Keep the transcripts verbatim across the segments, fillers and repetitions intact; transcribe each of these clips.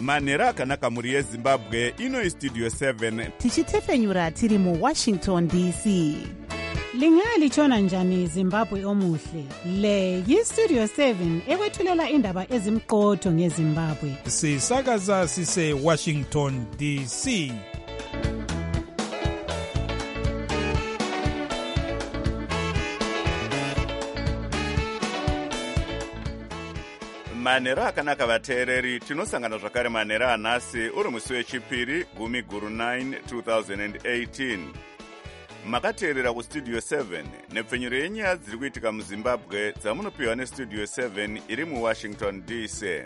manhero akanaka mhuri yezimbabwe. Ino Studio seven tichitefenyura tiri mu Washington D C. Lingalitshona njani Zimbabwe omuhle? Le yi-Studio seven ekwethulela indaba ezimqotho ngeZimbabwe. Sisakaza sise Washington D C. manhero akanaka vateereri. Tinosangana zvakare manhero anhasi uri musi wechipiri gumi guru nine two thousand eighteen. Makateerera kustudio seven nepfenyuro yenyaya dziri kuitika muzimbabwe dzamunopiwa nestudio seven iri muwashington D C.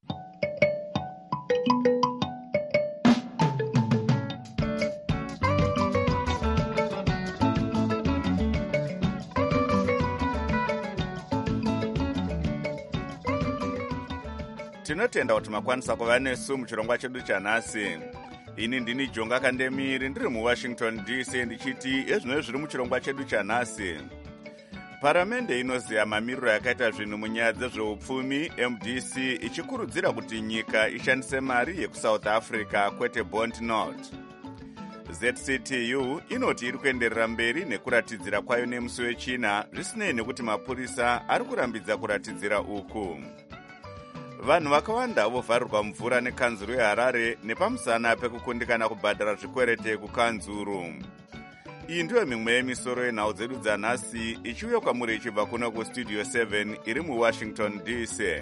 Tinotenda kuti makwanisa kuva nesu muchirongwa chedu chanhasi. Ini ndini Jonga Kandemiri ndiri muWashington D C ndichiti ezvino zviri muchirongwa chedu chanhasi. Paramende inoziya mamiriro yakaita zvinhu munyaya dzezveupfumi, M D C ichikurudzira kuti nyika ishandise mari yekuSouth Africa kwete bond note. Z C T U inoti iri kuenderera mberi nekuratidzira kwayo nemusi wechina zvisinei nekuti mapurisa ari kurambidza kuratidzira uku. Vanhu vakawanda vovharirwa mvura nekanzuru yeHarare nepamusana pekukundikana kubhadhara zvikwerete kukanzuru. Iyi ndiyo mimwe yemisoro yenhau dzedu dzanhasi ichiuya kwamuri ichibva kuno kustudio seven iri muWashington D C.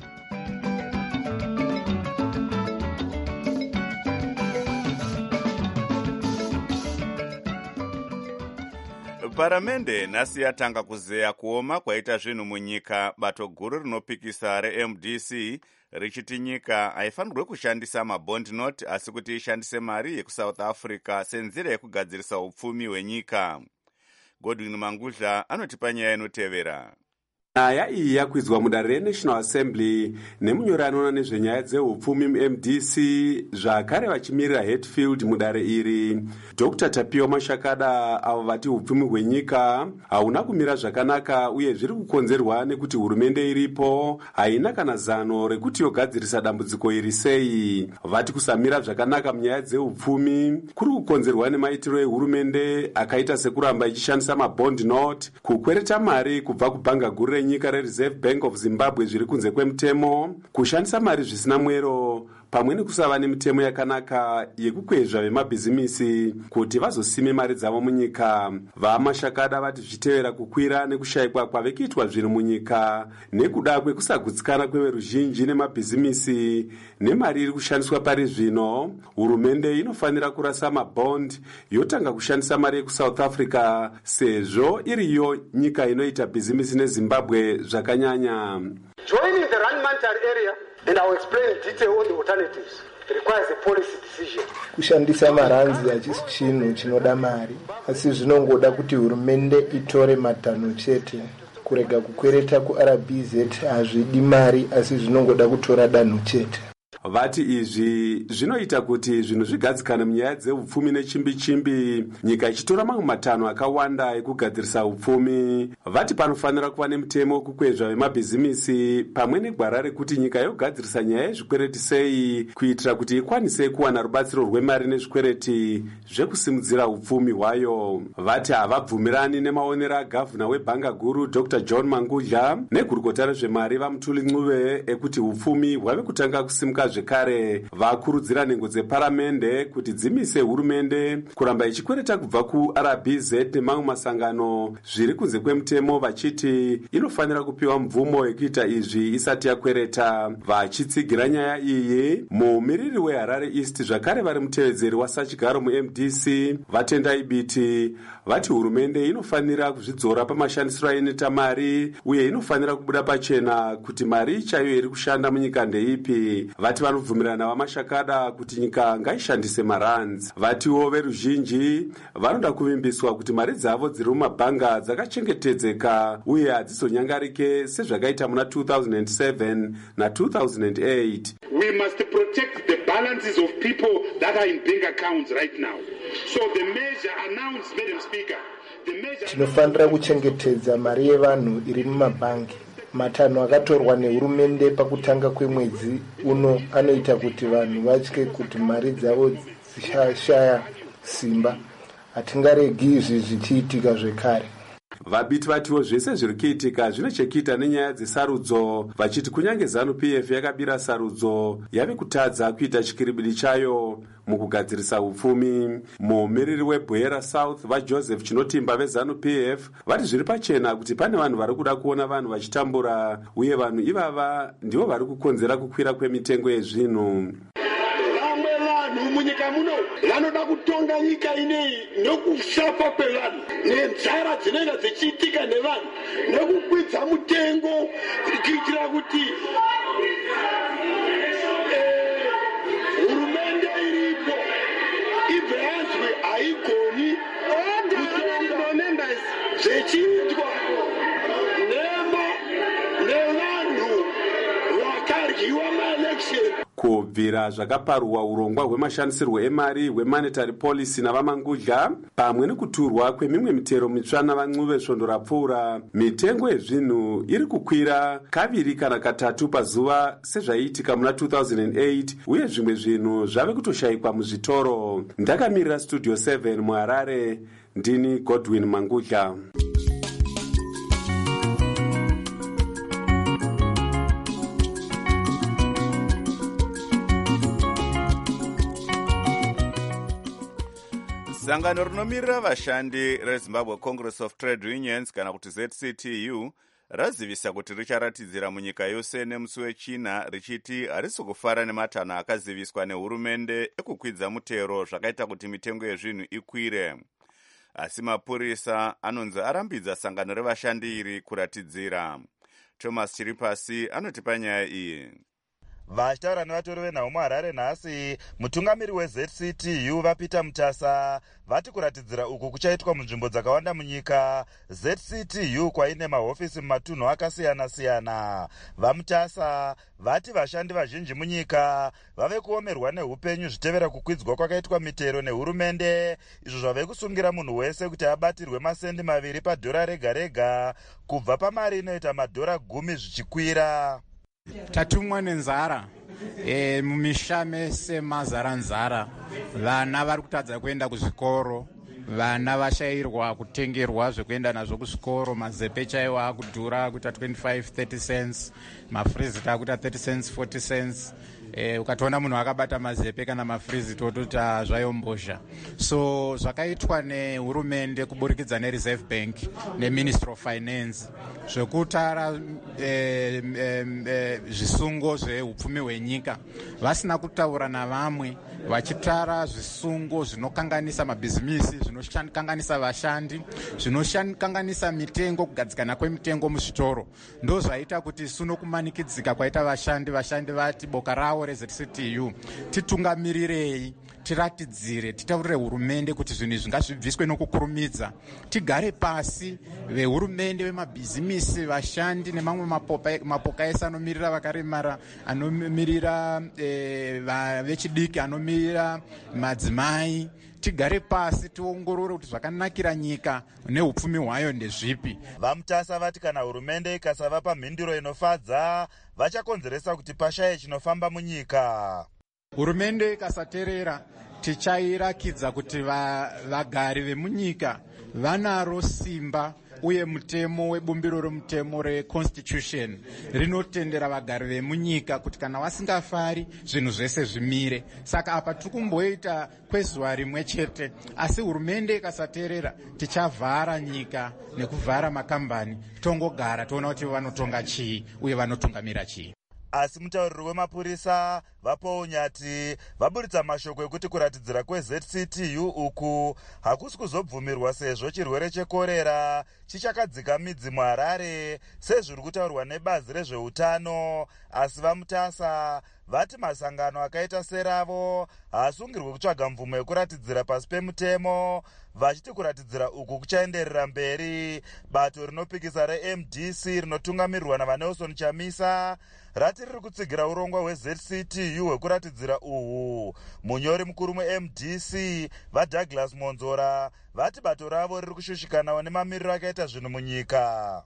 Paramende nhasi yatanga kuzeya kuoma kwaita zvinhu munyika. Bato guru rinopikisa re-M D C richiti nyika haifanirwe kushandisa mabond note asi kuti ishandise mari yekuSouth Africa senzira yekugadzirisa upfumi hwenyika. Godwin Mangudla anotipa nyaya inotevera. Nyaya iyi yakwizwa mudare reNational Assembly nemunyori anoona nezvenyaya dzeupfumi mu-M D C zvakare vachimirira Hatfield mudare iri. Doctor Tapio Mashakada avo vati upfumi hwenyika hauna kumira zvakanaka uye zviri kukonzerwa nekuti hurumende iripo haina kana zano rekuti yogadzirisa dambudziko iri sei. Vati kusamira zvakanaka munyaya dzeupfumi kuri kukonzerwa nemaitiro ehurumende akaita sekuramba ichishandisa mabond note, kukwereta mari kubva kubhanga guru nyika reReserve Bank of Zimbabwe zviri kunze kwemutemo, kushandisa mari zvisina mwero pamwe nekusava nemitemo yakanaka yekukwezva vemabhizimisi kuti vazosime mari dzavo munyika. VaMashakada vati zvichitevera kukwira nekushayikwa kwavekuitwa zvinhu munyika nekuda kwekusagutsikana kweveruzhinji nemabhizimisi nemari iri kushandiswa pari zvino, hurumende inofanira kurasa mabond yotanga kushandisa mari yekuSouth Africa sezvo iriyo nyika inoita bhizimisi neZimbabwe zvakanyanya. Joining the rand monetary area, and I will explain in detail all the alternatives. It requires a policy decision. Kushandisa maranzi hachisi chinhu chinoda mari, asi zvinongoda kuti hurumende itore matanho chete. Kurega kukwereta kuR B Z hazvidi mari, asi zvinongoda kutora danho chete. Vati izvi zvinoita kuti zvinhu zvigadzikane munyaya dzeupfumi nechimbi-chimbi, nyika ichitora mamwe matanho akawanda ekugadzirisa upfumi. Vati panofanira kuva nemutemo wekukwezva vemabhizimisi pamwe negwara rekuti nyika yogadzirisa nyaya yezvikwereti sei kuitira kuti ikwanise kuwana rubatsiro rwemari nezvikwereti zvekusimudzira upfumi hwayo. Vati havabvumirani nemaonero agavhuna webhanga guru Doctor John Mangudla negurukota rezvemari vaMutuli Ncube ekuti upfumi hwave kutanga kusimuka zvekare. Vakurudzira nhengo dzeparamende kuti dzimise hurumende kuramba ichikwereta kubva kuR B Z nemamwe masangano zviri kunze kwemutemo, vachiti inofanira kupiwa mvumo yekuita izvi isati yakwereta. Vachitsigira nyaya iyi, mumiriri weHarare East zvakare vari mutevedzeri wasachigaro mu-M D C vatendai biti vati hurumende inofanira kuzvidzora pamashandisiro ainoita mari uye inofanira kubuda pachena kuti mari chaiyo iri kushanda munyika ndeipi. Vati vanobvumirana vaMashakada kuti nyika ngaishandise marands. Vatiwo veruzhinji vanoda kuvimbiswa kuti mari dzavo dziri mumabhanga dzakachengetedzeka uye hadzizonyangarike sezvakaita muna two thousand seven na two thousand eight. We must protect the balances of people that are in bank accounts right now. So the measure announced, Madam Speaker, the measure tinofanira kuchengetedza mari yevanhu iri mumabhangi. matanho akatorwa nehurumende pakutanga kwemwedzi uno anoita kuti vanhu vatye kuti mari dzavo dzichashaya simba. Hatingaregi izvi zvichiitika zvekare. Vabiti vatiwo zvese zviri kuitika zvine chekuita nenyaya dzesarudzo, vachiti kunyange ZANU P F yakabira sarudzo yave kutadza kuita chikiribidi chayo mukugadzirisa upfumi. Mumiriri weBwera South vaJoseph Chinotimba veZANU P F vati zviri pachena kuti pane vanhu vari kuda kuona vanhu vachitambura, uye vanhu ivava ndivo vari kukonzera kukwira kwemitengo yezvinhu. Munyika muno vanoda kutonga nyika ineyi nokushafa kwevanhu nenzara dzinenge dzichiitika nevanhu nokukwidza mutengo kuitira kuti hurumende iripo ibve yanzwi haigoni kutonga zvichiitwa nevanhu vakaryiwa maelection. Kubvira zvakaparwa urongwa hwemashandisirwo emari hwemonetary policy navamangudya pamwe nekuturwa kwemimwe mitero mitsva navancuve svondo rapfuura, mitengo yezvinhu iri kukwira kaviri kana katatu pazuva sezvaiitika muna two thousand eight, uye zvimwe zvinhu zvave kutoshayikwa muzvitoro. Ndakamirira studio seven muHarare, ndini Godwin Mangudya. Sangano rinomirira vashandi reZimbabwe Congress of Trade Unions kana kuti Z C T U razivisa kuti richaratidzira munyika yose nemusi wechina richiti harisi kufara nematanho akaziviswa nehurumende ekukwidza mutero zvakaita kuti mitengo yezvinhu ikwire. Asi mapurisa anonzi arambidza sangano revashandi iri kuratidzira. Thomas Chiripasi anotipa nyaya iyi. Vachitaura nevatori venhau muHarare nhasi, mutungamiri weZ C T U vaPeter Mutasa vati kuratidzira uku kuchaitwa munzvimbo dzakawanda munyika. Z C T U kwaine mahofisi mumatunhu akasiyana-siyana. VaMutasa vati vashandi vazhinji munyika vave kuomerwa neupenyu zvitevera kukwidzwa kwakaitwa mitero nehurumende, izvo zvave kusungira munhu wese kuti abatirwe masendi maviri padhora rega rega kubva pamari inoita madhora gumi zvichikwira. Tatumwa nenzara e, mumisha mese mazara nzara. Vana vari kutadza kuenda kuzvikoro, vana vashayirwa kutengerwa zvekuenda nazvo kuzvikoro, mazepe chaiwo akudhura kuita twenty-five thirty cents, mafrizi takuita thirty cents forty cents. E, ukatoona munhu akabata mazepe kana mafrizi tototi zvayombozha. So zvakaitwa nehurumende kuburikidza neReserve Bank neMinistry of Finance zvekutara e, e, e, zvisungo zveupfumi hwenyika vasina kutaura navamwe, vachitara zvisungo zvinokanganisa mabhizimisi, zvinokanganisa vashandi, zvinokanganisa mitengo, kugadzikana kwemitengo muzvitoro. Ndo zvaita kuti suno kumanikidzika kwaita vashandi. Vashandi vati boka rawo reZ C T U titungamirirei, tiratidzire, titaurire hurumende kuti zvinhu izvi ngazvibviswe nokukurumidza. Tigare pasi vehurumende, vemabhizimisi, vashandi nemamwe mapoka ese anomirira vakaremara, anomirira e, vechidiki, anomirira madzimai. Tigare pasi tiongorore kuti zvakanakira nyika neupfumi hwayo ndezvipi. VaMutasa vati kana hurumende ikasavapa mhinduro inofadza vachakonzeresa kuti pashaye chinofamba munyika. Hurumende ikasateerera tichairakidza kuti vagari vemunyika vanaro simba, uye mutemo webumbiro remutemo reconstitution rinotendera vagari vemunyika kuti kana vasingafari zvinhu zvese zvimire. Saka apa tiri kumboita kwezuva rimwe chete, asi hurumende ikasateerera tichavhara nyika nekuvhara makambani, tongogara toona kuti vanotonga chii uye vanotungamira chii. Asi mutauriri wemapurisa vaPaul Nyati vaburitsa mashoko ekuti kuratidzira kweZ C T U uku hakusi kuzobvumirwa sezvo chirwere chekorera chichakadzika midzi muHarare sezviri kutaurwa nebazi rezveutano. Asi vaMutasa vati masangano akaita seravo haasungirwe kutsvaga mvumo yekuratidzira pasi pemutemo, vachiti kuratidzira uku kuchaenderera mberi. Bato rinopikisa reM D C rinotungamirirwa naVaNelson Chamisa rati riri kutsigira urongwa hweZ C T U hwekuratidzira uhu. Munyori mukuru muM D C vaDouglas Monzora vati bato ravo riri kushushikanawo nemamiriro akaita zvinhu munyika.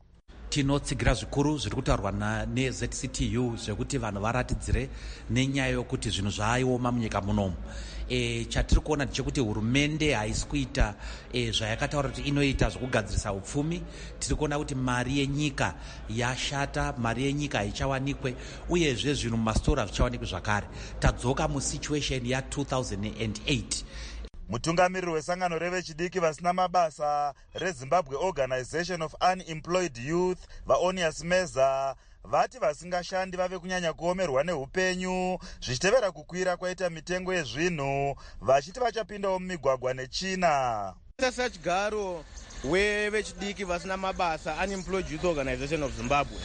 tinotsigira zvikuru zviri kutaurwa neZ C T U zvekuti vanhu varatidzire nenyaya yokuti zvinhu zvaioma munyika munomu. E, chatiri kuona ndechekuti hurumende haisi kuita e, zvayakataura kuti inoita zvokugadzirisa upfumi. Tiri kuona kuti mari yenyika yashata, mari yenyika haichawanikwe, uyezve zvinhu mumastora hazvichawanikwe zvakare. Tadzoka musituation ya two thousand eight. Mutungamiriri wesangano revechidiki vasina mabasa reZimbabwe Organization of Unemployed Youth vaOnias Meza vati vasingashandi vave kunyanya kuomerwa neupenyu zvichitevera kukwira kwaita mitengo yezvinhu, vachiti vachapindawo mumigwagwa nechina. Sachigaro wevechidiki vasina mabasa Unemployed Youth Organization of Zimbabwe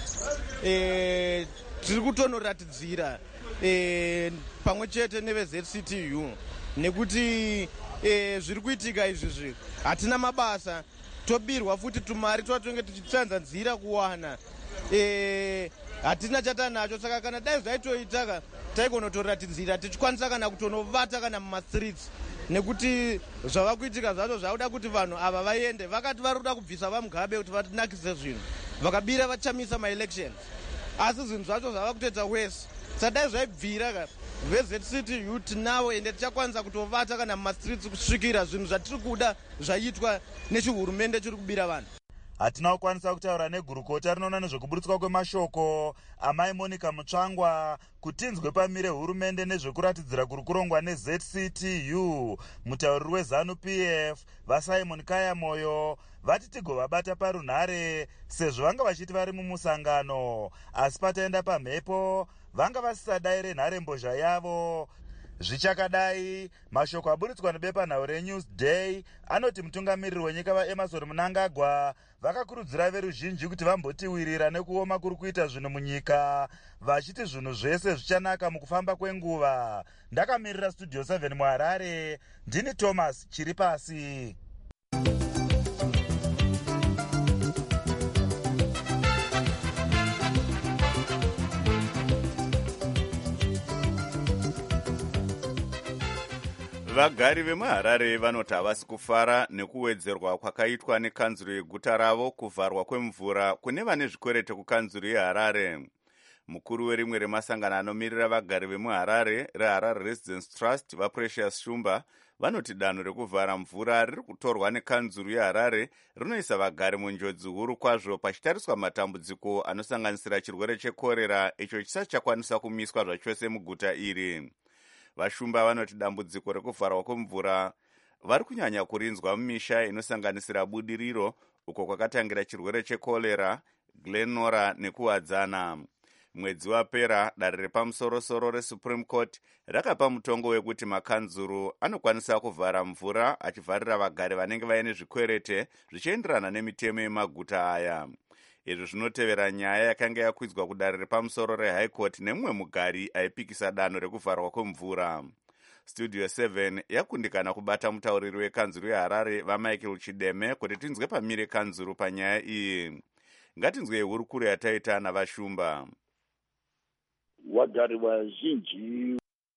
e, tiri kutonoratidzira e, pamwe chete neveZ C T U nekuti e, zviri kuitika izvizvi hatina mabasa, tobirwa futi tumari twatonge tichitsanzanzira kuwana, e, hatina chatanacho. Saka kana dai zvaitoitaka taigonotoratidzira tichikwanisa kana kutonovata kana mumastreets, nekuti zvava kuitika zvacho zvauda kuti vanhu ava vaende. Vakati vari kuda kubvisa vaMugabe kuti vatinakise zvinhu, vakabira vachamisa maelections, asi zvinhu zvacho zvava kutoita wese. Sadai zvaibvira ka veZ C T U tinavo ende tichakwanisa kutovata kana mumastreets kusvikira zvinhu zvatiri kuda zvaitwa nechihurumende chiri kubira vanhu. Hatina kukwanisa kutaura negurukota rinoona nezvekuburutswa kwemashoko amai Monica Mutsvangwa kuti inzwe pamire hurumende nezvekuratidzira kuri kurongwa neZ C T U. Mutauriri weZanu P F vaSimon Kaya Moyo vati tigovabata parunhare sezvo vanga vachiti vari mumusangano, asi pataenda pamhepo vanga vasisadaire nharembozha yavo. Zvichakadai, mashoko aburitswa nebepanhau reNewsday anoti mutungamiriri wenyika vaEmerson Mnangagwa vakakurudzira veruzhinji kuti vambotiwirira nekuoma kuri kuita zvinhu munyika, vachiti zvinhu zvese zvichanaka mukufamba kwenguva. Ndakamirira Studio seven muHarare, ndini Thomas Chiripasi. Vagari vemuHarare vanoti havasi kufara nekuwedzerwa kwakaitwa nekanzuro yeguta ravo kuvharwa kwemvura kune vane zvikwereti kukanzuro yeHarare. Mukuru werimwe remasangano anomirira vagari vemuHarare reHarare Residence Trust vaPrecious Shumba vanoti danho rekuvhara mvura riri kutorwa nekanzuro yeHarare rinoisa vagari munjodzi huru kwazvo pachitariswa matambudziko anosanganisira chirwere chekorera icho chisati chakwanisa kumiswa zvachose muguta iri. Vashumba vanoti dambudziko rekuvharwa kwemvura vari kunyanya kurinzwa mumisha inosanganisira budiriro uko kwakatangira chirwere chekorera, Glenora nekuwadzana. Mwedzi wapera dare repamusorosoro reSupreme Court rakapa mutongo wekuti makanzuru anokwanisa kuvhara mvura achivharira vagari vanenge vaine zvikwerete zvichienderana nemitemo yemaguta aya. Izvi zvinotevera nyaya yakanga yakwidzwa kudare repamusoro reHigh Court nemumwe mugari aipikisa danho rekuvharwa kwemvura. Studio seven yakundikana kubata mutauriri wekanzuru yeHarare vaMichael Chideme kuti tinzwe pamire kanzuru panyaya iyi. Ngatinzwe hurukuro yataita navashumba. Vagari vazhinji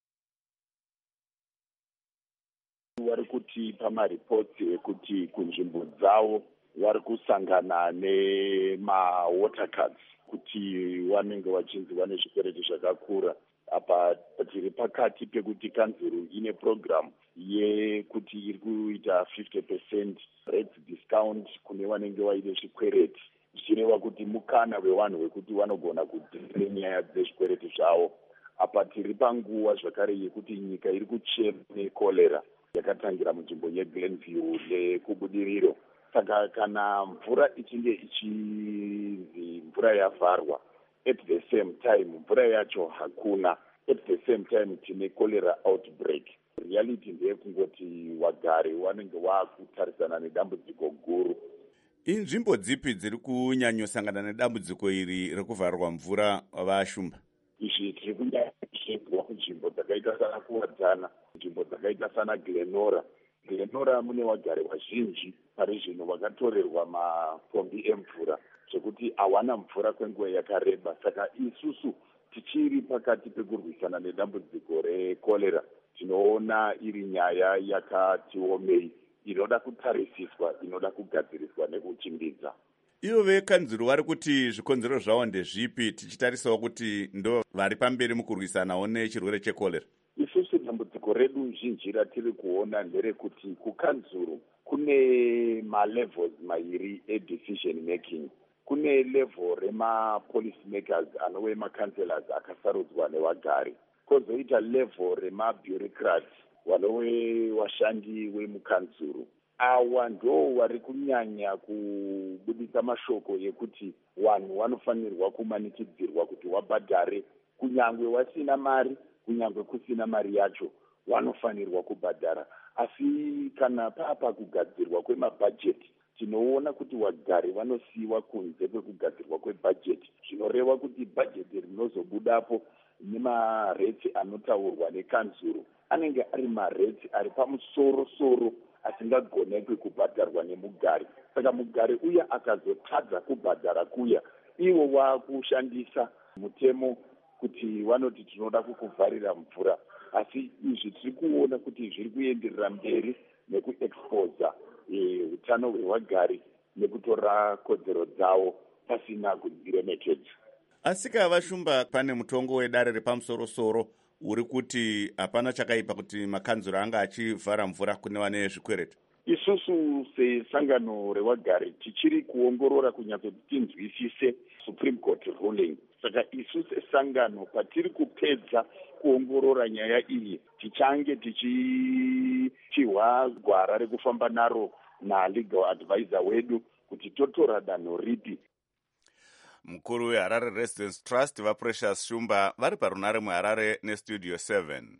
vari kutipa maripoti ekuti kunzvimbo dzavo vari kusangana nemawater cards kuti vanenge vachinzi vane zvikwereti zvakakura. Apa tiri pakati pekuti kanzuru ine program yekuti iri kuita fifty percent rates discount kune vanenge vaine zvikwereti, zvichireva kuti mukana wevanhu wekuti vanogona kudhire nyaya dzezvikwereti zvavo. Apa tiri panguva zvakare yekuti nyika iri kuchema nekolera yakatangira munzvimbo yeGlenview nekubudiriro. Saka kana mvura ichinge ichinzi mvura yavharwa, at the same time mvura yacho hakuna, at the same time tine cholera outbreak. Reality ndeyekungoti vagari vanenge vaakutarisana nedambudziko guru. Inzvimbo dzipi dziri kunyanyosangana nedambudziko iri rekuvharwa mvura vashumba? Izvi tiri kunyanyosangana kunzvimbo dzakaita sana kuwadzana, nzvimbo dzakaita sana Glenora. Glenora mune vagari vazhinji pari zvino vakatorerwa mapombi emvura zvekuti hawana mvura kwenguva yakareba. Saka isusu tichiri pakati pekurwisana nedambudziko rekolera, tinoona iri nyaya yakati omei inoda kutarisiswa, inoda kugadziriswa nekuchimbidza. Ivo vekanzuro vari kuti zvikonzero zvavo ndezvipi, tichitarisawo kuti ndo vari pamberi mukurwisanawo nechirwere chekorera? Isusu dambudziko redu zhinji ratiri kuona nderekuti kukanzuro kune malevels mairi edecision making. Kune level rema-policy makers anove makanselors akasarudzwa nevagari. Kozoita level rema-bureaucrats vanove vashandi vemukanzuro. Awa ndo vari kunyanya kubudisa mashoko ekuti vanhu vanofanirwa kumanikidzirwa kuti wabhadhare, kunyangwe wasina mari, kunyangwe kusina mari yacho vanofanirwa kubhadhara. Asi kana papa kugadzirwa kwemabhajeti, tinoona kuti wagari vanosiyiwa kunze kwekugadzirwa kwebhajeti. Zvinoreva kuti bhajeti rinozobudapo nemaretsi anotaurwa nekanzuro anenge ari maretsi ari pamusoro soro asingagonekwi kubhadharwa nemugari. Saka mugari uya akazotadza kubhadhara kuya, ivo vakushandisa mutemo kuti vanoti tinoda kukuvharira mvura. Asi izvi tiri kuona kuti zviri kuenderera mberi nekuexposa utano hwevagari nekutora kodzero dzavo pasina kudziremekedza. Asi kavashumba pane mutongo wedare repamusoro-soro uri kuti hapana chakaipa kuti makanzuro anga achivhara mvura kune vane zvikwereti. Isusu sesangano revagari tichiri kuongorora kunyatsoti tinzwisise Supreme Court ruling. Saka isu sesangano patiri kupedza kuongorora nyaya iyi tichange tichichihwa gwara rekufamba naro nalegal advisor wedu kuti totora danho ripi. Mukuru weHarare Residence Trust vaPrecious Shumba vari parunare muHarare nestudio seven.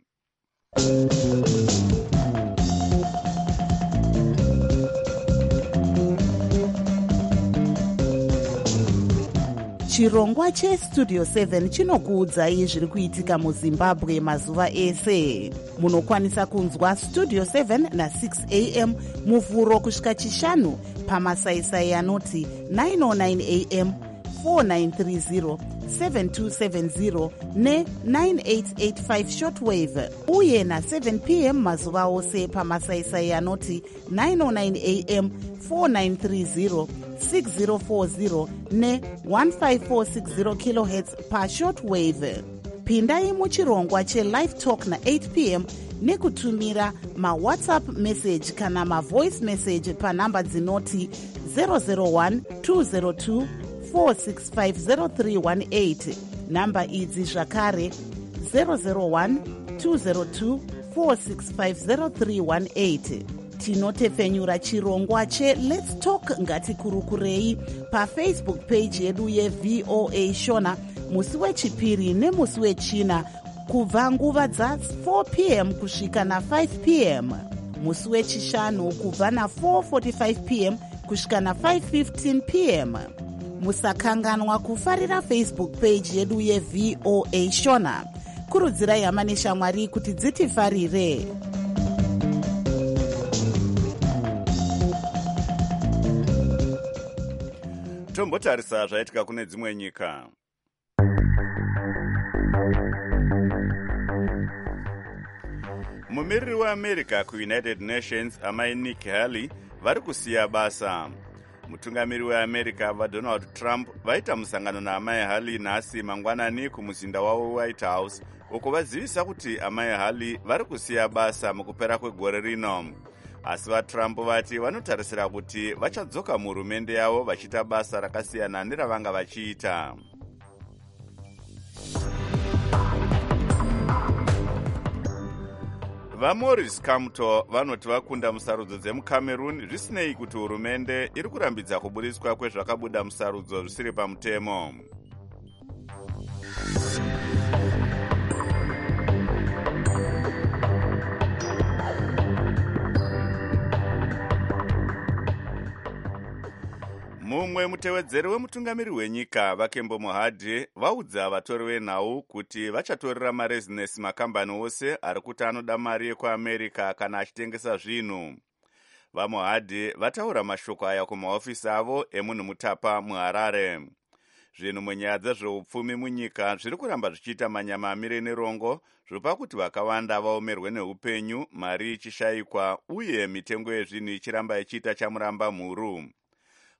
Chirongwa chestudio seven chinokuudzai zviri kuitika muZimbabwe mazuva ese. Munokwanisa kunzwa studio seven na six a m muvhuro kusvika chishanu pamasaisai anoti nine oh nine a m, four nine three zero, seven two seven zero ne nine eight eight five shortwave, uye na seven p m mazuva ose pamasaisai anoti nine oh nine a m, four nine three zero, six zero four zero ne one five four six zero kilohertz pa shortwave. Pindai muchirongwa chelive talk na eight p m nekutumira mawhatsapp message kana mavoice message panhamba dzinoti zero zero one two zero two four six five zero three one eight. Namba idzi zvakare zero zero one two zero two four six five zero three one eight. Tinotefenyura chirongwa che Let's Talk ngatikurukurei pafacebook page yedu yeV O A Shona musi wechipiri nemusi wechina kubva nguva dza four p m kusvika na five p m, musi wechishanu kubva na four forty-five p m kusvika na five fifteen p m. Musakanganwa kufarira Facebook page yedu yeV O A Shona. Kurudzirai hama neshamwari kuti dzitifarire. Tombotarisa zvaitika kune dzimwe nyika. Mumiriri weAmerica kuUnited Nations amai Nikki Haley vari kusiya basa. Mutungamiri weAmerica vaDonald Trump vaita musangano naamai Haley nhasi mangwanani kumuzinda wavo White House, uko vazivisa kuti amai Haley vari kusiya basa mukupera kwegore rino. Asi vaTrump vati vanotarisira kuti vachadzoka muhurumende yavo vachiita basa rakasiyana neravanga vachiita. VaMaurice Kamto vanoti vakunda musarudzo dzemuCameroon zvisinei kuti hurumende iri kurambidza kuburiswa kwezvakabuda musarudzo zvisiri pamutemo. Mumwe mutevedzeri wemutungamiri wenyika Vakembo Mohade vaudza vatori venhau kuti vachatorera marezinesi makambani ose ari kuti anoda mari yekuAmerica kana achitengesa zvinhu. VaMohade vataura mashoko aya kumahofisi avo emunhu mutapa muHarare. Zvinhu munyaya dzezveupfumi munyika zviri kuramba zvichiita manyama amire nerongo, zvopa kuti vakawanda vaomerwe neupenyu, mari ichishayikwa uye mitengo yezvinhu ichiramba ichiita chamuramba mhuru.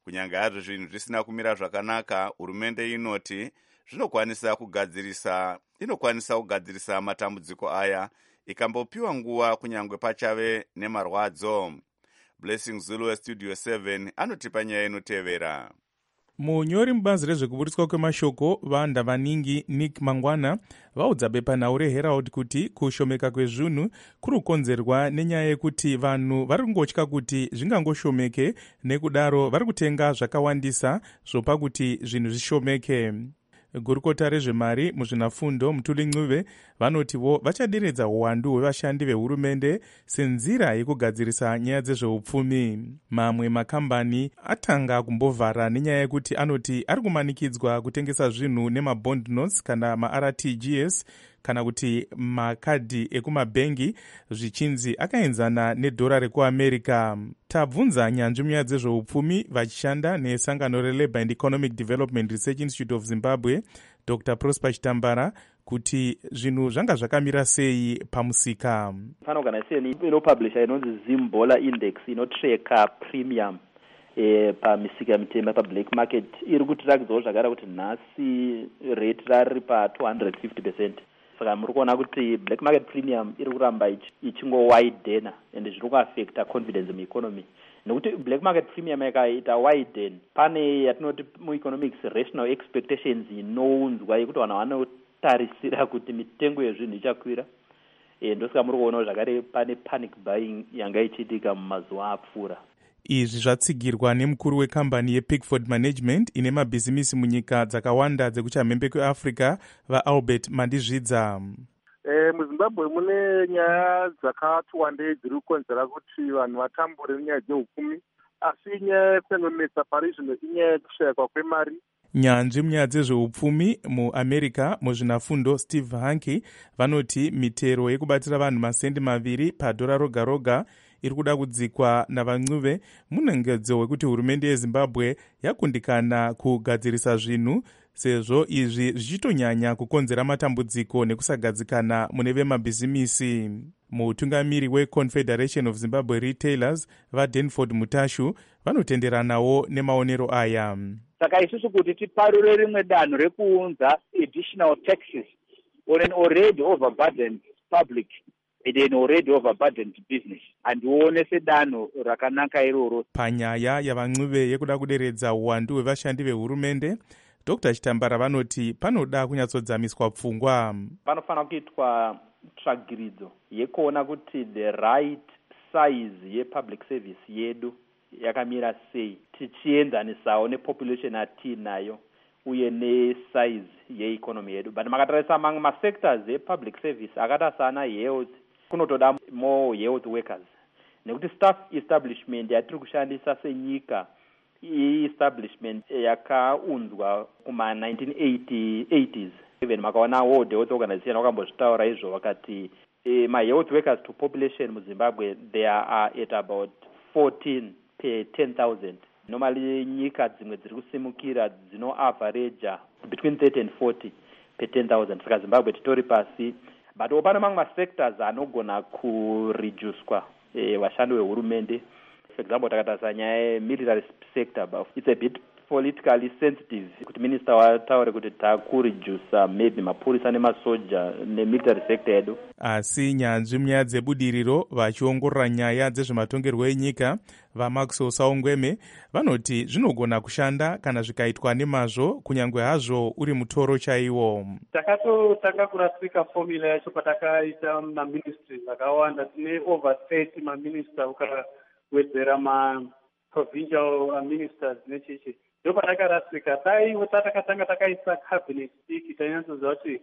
kunyange hazvo zvinhu zvisina kumira zvakanaka, hurumende inoti zvinokwanisa kugadzirisa inokwanisa kugadzirisa matambudziko aya ikambopiwa nguva kunyange pachave nemarwadzo. Blessing Zulu westudio seven anotipa nyaya inotevera. munyori mubazi rezvekuburitswa kwemashoko vanda vaningi Nick Mangwana vaudza bepanhau reHerald kuti kushomeka kwezvinhu kuri kukonzerwa nenyaya yekuti vanhu vari kungotya kuti zvingangoshomeke, nekudaro vari kutenga zvakawandisa zvopa kuti zvinhu zvishomeke. Gurukota rezvemari muzvinafundo Mutuli Ncube vanotivo vachaderedza uwandu hwevashandi vehurumende senzira yekugadzirisa nyaya dzezveupfumi. Mamwe makambani atanga kumbovhara nenyaya yekuti anoti ari kumanikidzwa kutengesa zvinhu nemabond notes kana ma-R T G S kana kuti makadhi ekumabhengi zvichinzi akaenzana nedhora rekuamerica. Tabvunza nyanzvi munyaya dzezveupfumi vachishanda nesangano reLabour and Economic Development Research Institute of Zimbabwe Doctor Prosper Chitambara kuti zvinhu zvanga zvakamira sei pamusika. Fan organization inopublisha inonzi Zimbola Index inotreka premium e, pamisika mitema pablack market iri kutirakidzawo zvakara kuti nhasi rate rari pa two hundred fifty percent. Saka muri kuona kuti black market premium iri kuramba ichingo widena ende zviri kuaffecta confidence mueconomy. Nekuti black market premium yakaita widen pane yatinoti mueconomics rational expectations inounzwa yekuti vanhu vanotarisira kuti mitengo yezvinhu ichakwira. E, ndosaka muri kuona zvakare pane panic buying yanga ichiitika mumazuva apfuura. Izvi zvatsigirwa nemukuru wekambani yePickford Management ine mabhizimisi munyika dzakawanda dzekuchamhembe kweAfrica vaAlbert Mandizvidza. E, muZimbabwe mune nyaya dzakati wandei dziri kukonzera kuti vanhu vatambure nenyaya dzeupfumi, asi nyaya yekunonetsa pari zvino inyaya yekushayikwa kwemari. Nyanzvi munyaya dzezveupfumi muAmerica muzvinafundo Steve Hanke vanoti mitero yekubatira vanhu masendi maviri padhora roga roga iri kuda kudzikwa navaNcube munengedzo wekuti hurumende yeZimbabwe yakundikana kugadzirisa zvinhu sezvo izvi zvichitonyanya kukonzera matambudziko nekusagadzikana mune vemabhizimisi. Mutungamiri weConfederation of Zimbabwe Retailers vaDenford Mutashu vanotenderanawo nemaonero aya. Saka isusu kuti tiparure rimwe danho rekuunza additional taxes on an already overburdened public and an already overburdened business, handione sedanho rakanaka iroro. Panyaya yavaNcube yekuda kuderedza uwandu hwevashandi vehurumende, Doctor Chitambara vanoti panoda kunyatsodzamiswa pfungwa. Panofanira kuitwa tsvagiridzo yekuona kuti the right size yepublic service yedu yakamira sei, tichienzanisawo nepopulation atinayo uye nesize yeeconomy yedu. But makatarisa mamwe masectors epublic service akata sana health, kunotoda more health workers. Nekuti staff establishment yatiri kushandisa senyika i-establishment yakaunzwa kuma nineteen eighties. Even makaona World Health Organization wakambozvitaura izvo vakati eh, my health workers to population muZimbabwe they are at about fourteen per ten thousand. Normally nyika dzimwe dziri kusimukira dzino average between thirty and forty per ten thousand. Saka Zimbabwe titori pasi. But opana mamwe masectors anogona kureducwa eh, vashandi vehurumende. For example, takatarisa nyaya military sector, but it's a bit politically sensitive kuti minister wataure kuti takureduce maybe mapurisa nemasoja nemilitary sector yedu. Asi nyanzvi munyaya dzebudiriro vachiongorora nyaya dzezvematongerwo enyika vaMaxwell Saungweme vanoti zvinogona kushanda kana zvikaitwa nemazvo kunyange hazvo uri mutoro chaiwo. Takatotanga kurasika formula yacho patakaita maministries akawanda, tine over thirty maminister ukawedzera ma-provincial ministers nechichi. Ndipo takarasika taiwo tatakatanga takaisa cabinet diki tanyatsoziva kuti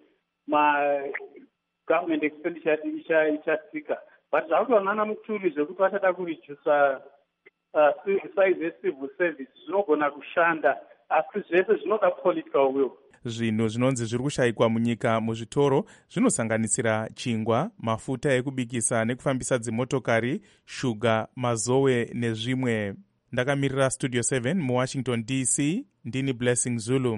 ma-government expenditure ichatsika. But zvakutoonana Mutuli zvekuti vachada kuredusa size yecivil service zvinogona kushanda, asi zvese zvinoda political will. Zvinhu zvinonzi zviri kushayikwa munyika muzvitoro zvinosanganisira chingwa, mafuta ekubikisa nekufambisa dzimotokari, shuga, mazowe nezvimwe. Ndakamirira Studio seven muWashington D C, ndini Blessing Zulu.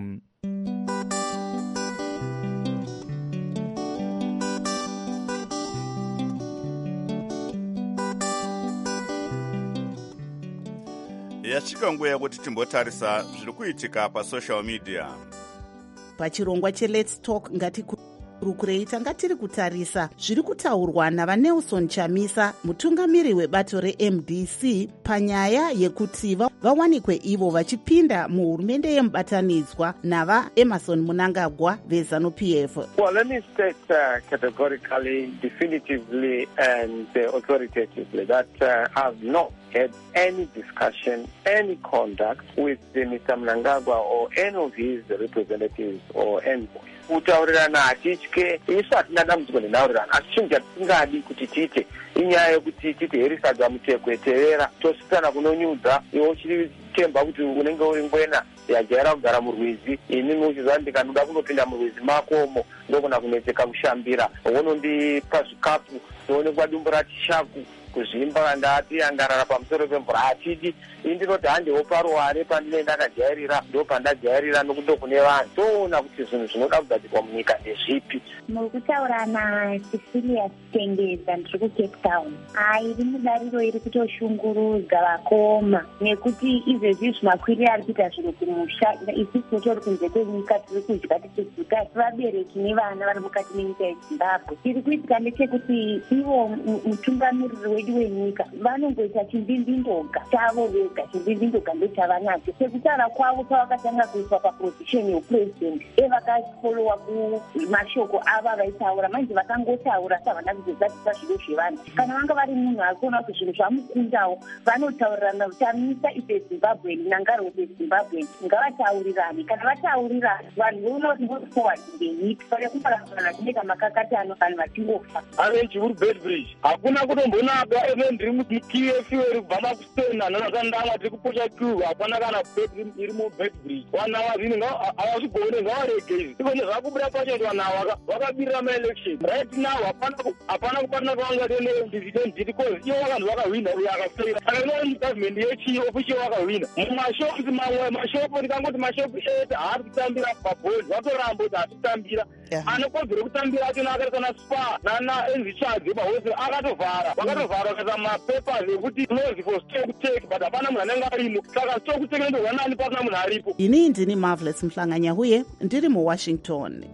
yasvika nguva yekuti timbotarisa zviri kuitika pasocial media. Pachirongwa cheLet's Talk ngatikurukirei tanga tiri kutarisa zviri kutaurwa navaNelson Chamisa, mutungamiri webato reM D C, panyaya yekuti vawanikwe ivo vachipinda muhurumende yemubatanidzwa navaEmerson Mnangagwa veZanu-P F. Well, let me state uh, categorically, definitively and uh, authoritatively that uh, I have not had any discussion, any contact with uh, Mister Mnangagwa or any of his representatives or envoys. Kutaurirana hatitye, isu hatina dambudziko nenhaurirano, asi chinhu chatisingadi kuti tiite inyaya yekuti titi herisadza mutekwe teerera tositana kunonyudza iwe uchiri temba kuti unenge uri ngwena yajaira kugara murwizi, inini uchiziva ndikanoda kunopinda murwizi makomo ndokuna kunetseka kushambira unondipa zvikapu noonekwa dumbu ratishaku kuzvimba ndati angarara pamusoro pemvura hatidi indinoti handewo paruware pandinenge ndakajairira ndo pandajairira nokundo kune vanhu toona kuti zvinhu zvinoda kugadzirwa munyika ndezvipi. Muri kutaura naCecilia Tengeza ndiri kuCape Town. Hairi mudariro iri kutoshungurudza vakoma nekuti izvezvi zvimakwirire ari kuita zviro kumusha isusu totori kunze kwenyika tiri kudya tichidzuka asi vabereki nevana vari mukati menyika yeZimbabwe. Tiri kuitika ndechekuti ivo mutungamiriri wedu wenyika vanongoita chimbimbindoga chavo vega, chimbimbindoga ndechavanacho. Sekutaura kwavo pavakatanga kuiswa papozisheni yepresident evakafolowa kumashoko ava vaitaura manje vakangotaura savana kuzozadzisa zviro zvevanhu. Kana vanga vari munhu ari kuona kuti zvinhu zvamukundawo vanotaurirana Chamisa ipe Zimbabwe Nangaro ipe Zimbabwe ngavataurirane. Kana vataurirana vanhu voona kuti move forward ndeyipi pale kuparadzana tineka makakatano vanhu vachingofa. Ave chivuru Bedbridge hakuna kutombonaka eve ndiri muT F iri kubva makusena nanakandamwa tiri kupusha queue hapana kana bedroom iri muBedbridge. Vana vazvino havazvigone ngavarege izvi ikone zvakubuda pacho vana vakabirira maelection right now hapana kuparana kwavanga dividend because ivo vakanzi vakahwina uyo akafeira saka inooni government yechiofficial vakahwina mumashops mamwe mashopu ndikangoti mashopu ete haari kutambira pabhodi vatoramba kuti hatitambira anokodzere kutambira achona akaita na spa nana enzichadzi mahostel akatovhara vakatovhara vakaisa mapapers ekuti close for stock take but hapana munhu anenge arimo saka stock take ndorwa nani pasina munhu aripo. Ini ndini Marvelous Mhlanganyahuye ndiri muWashington.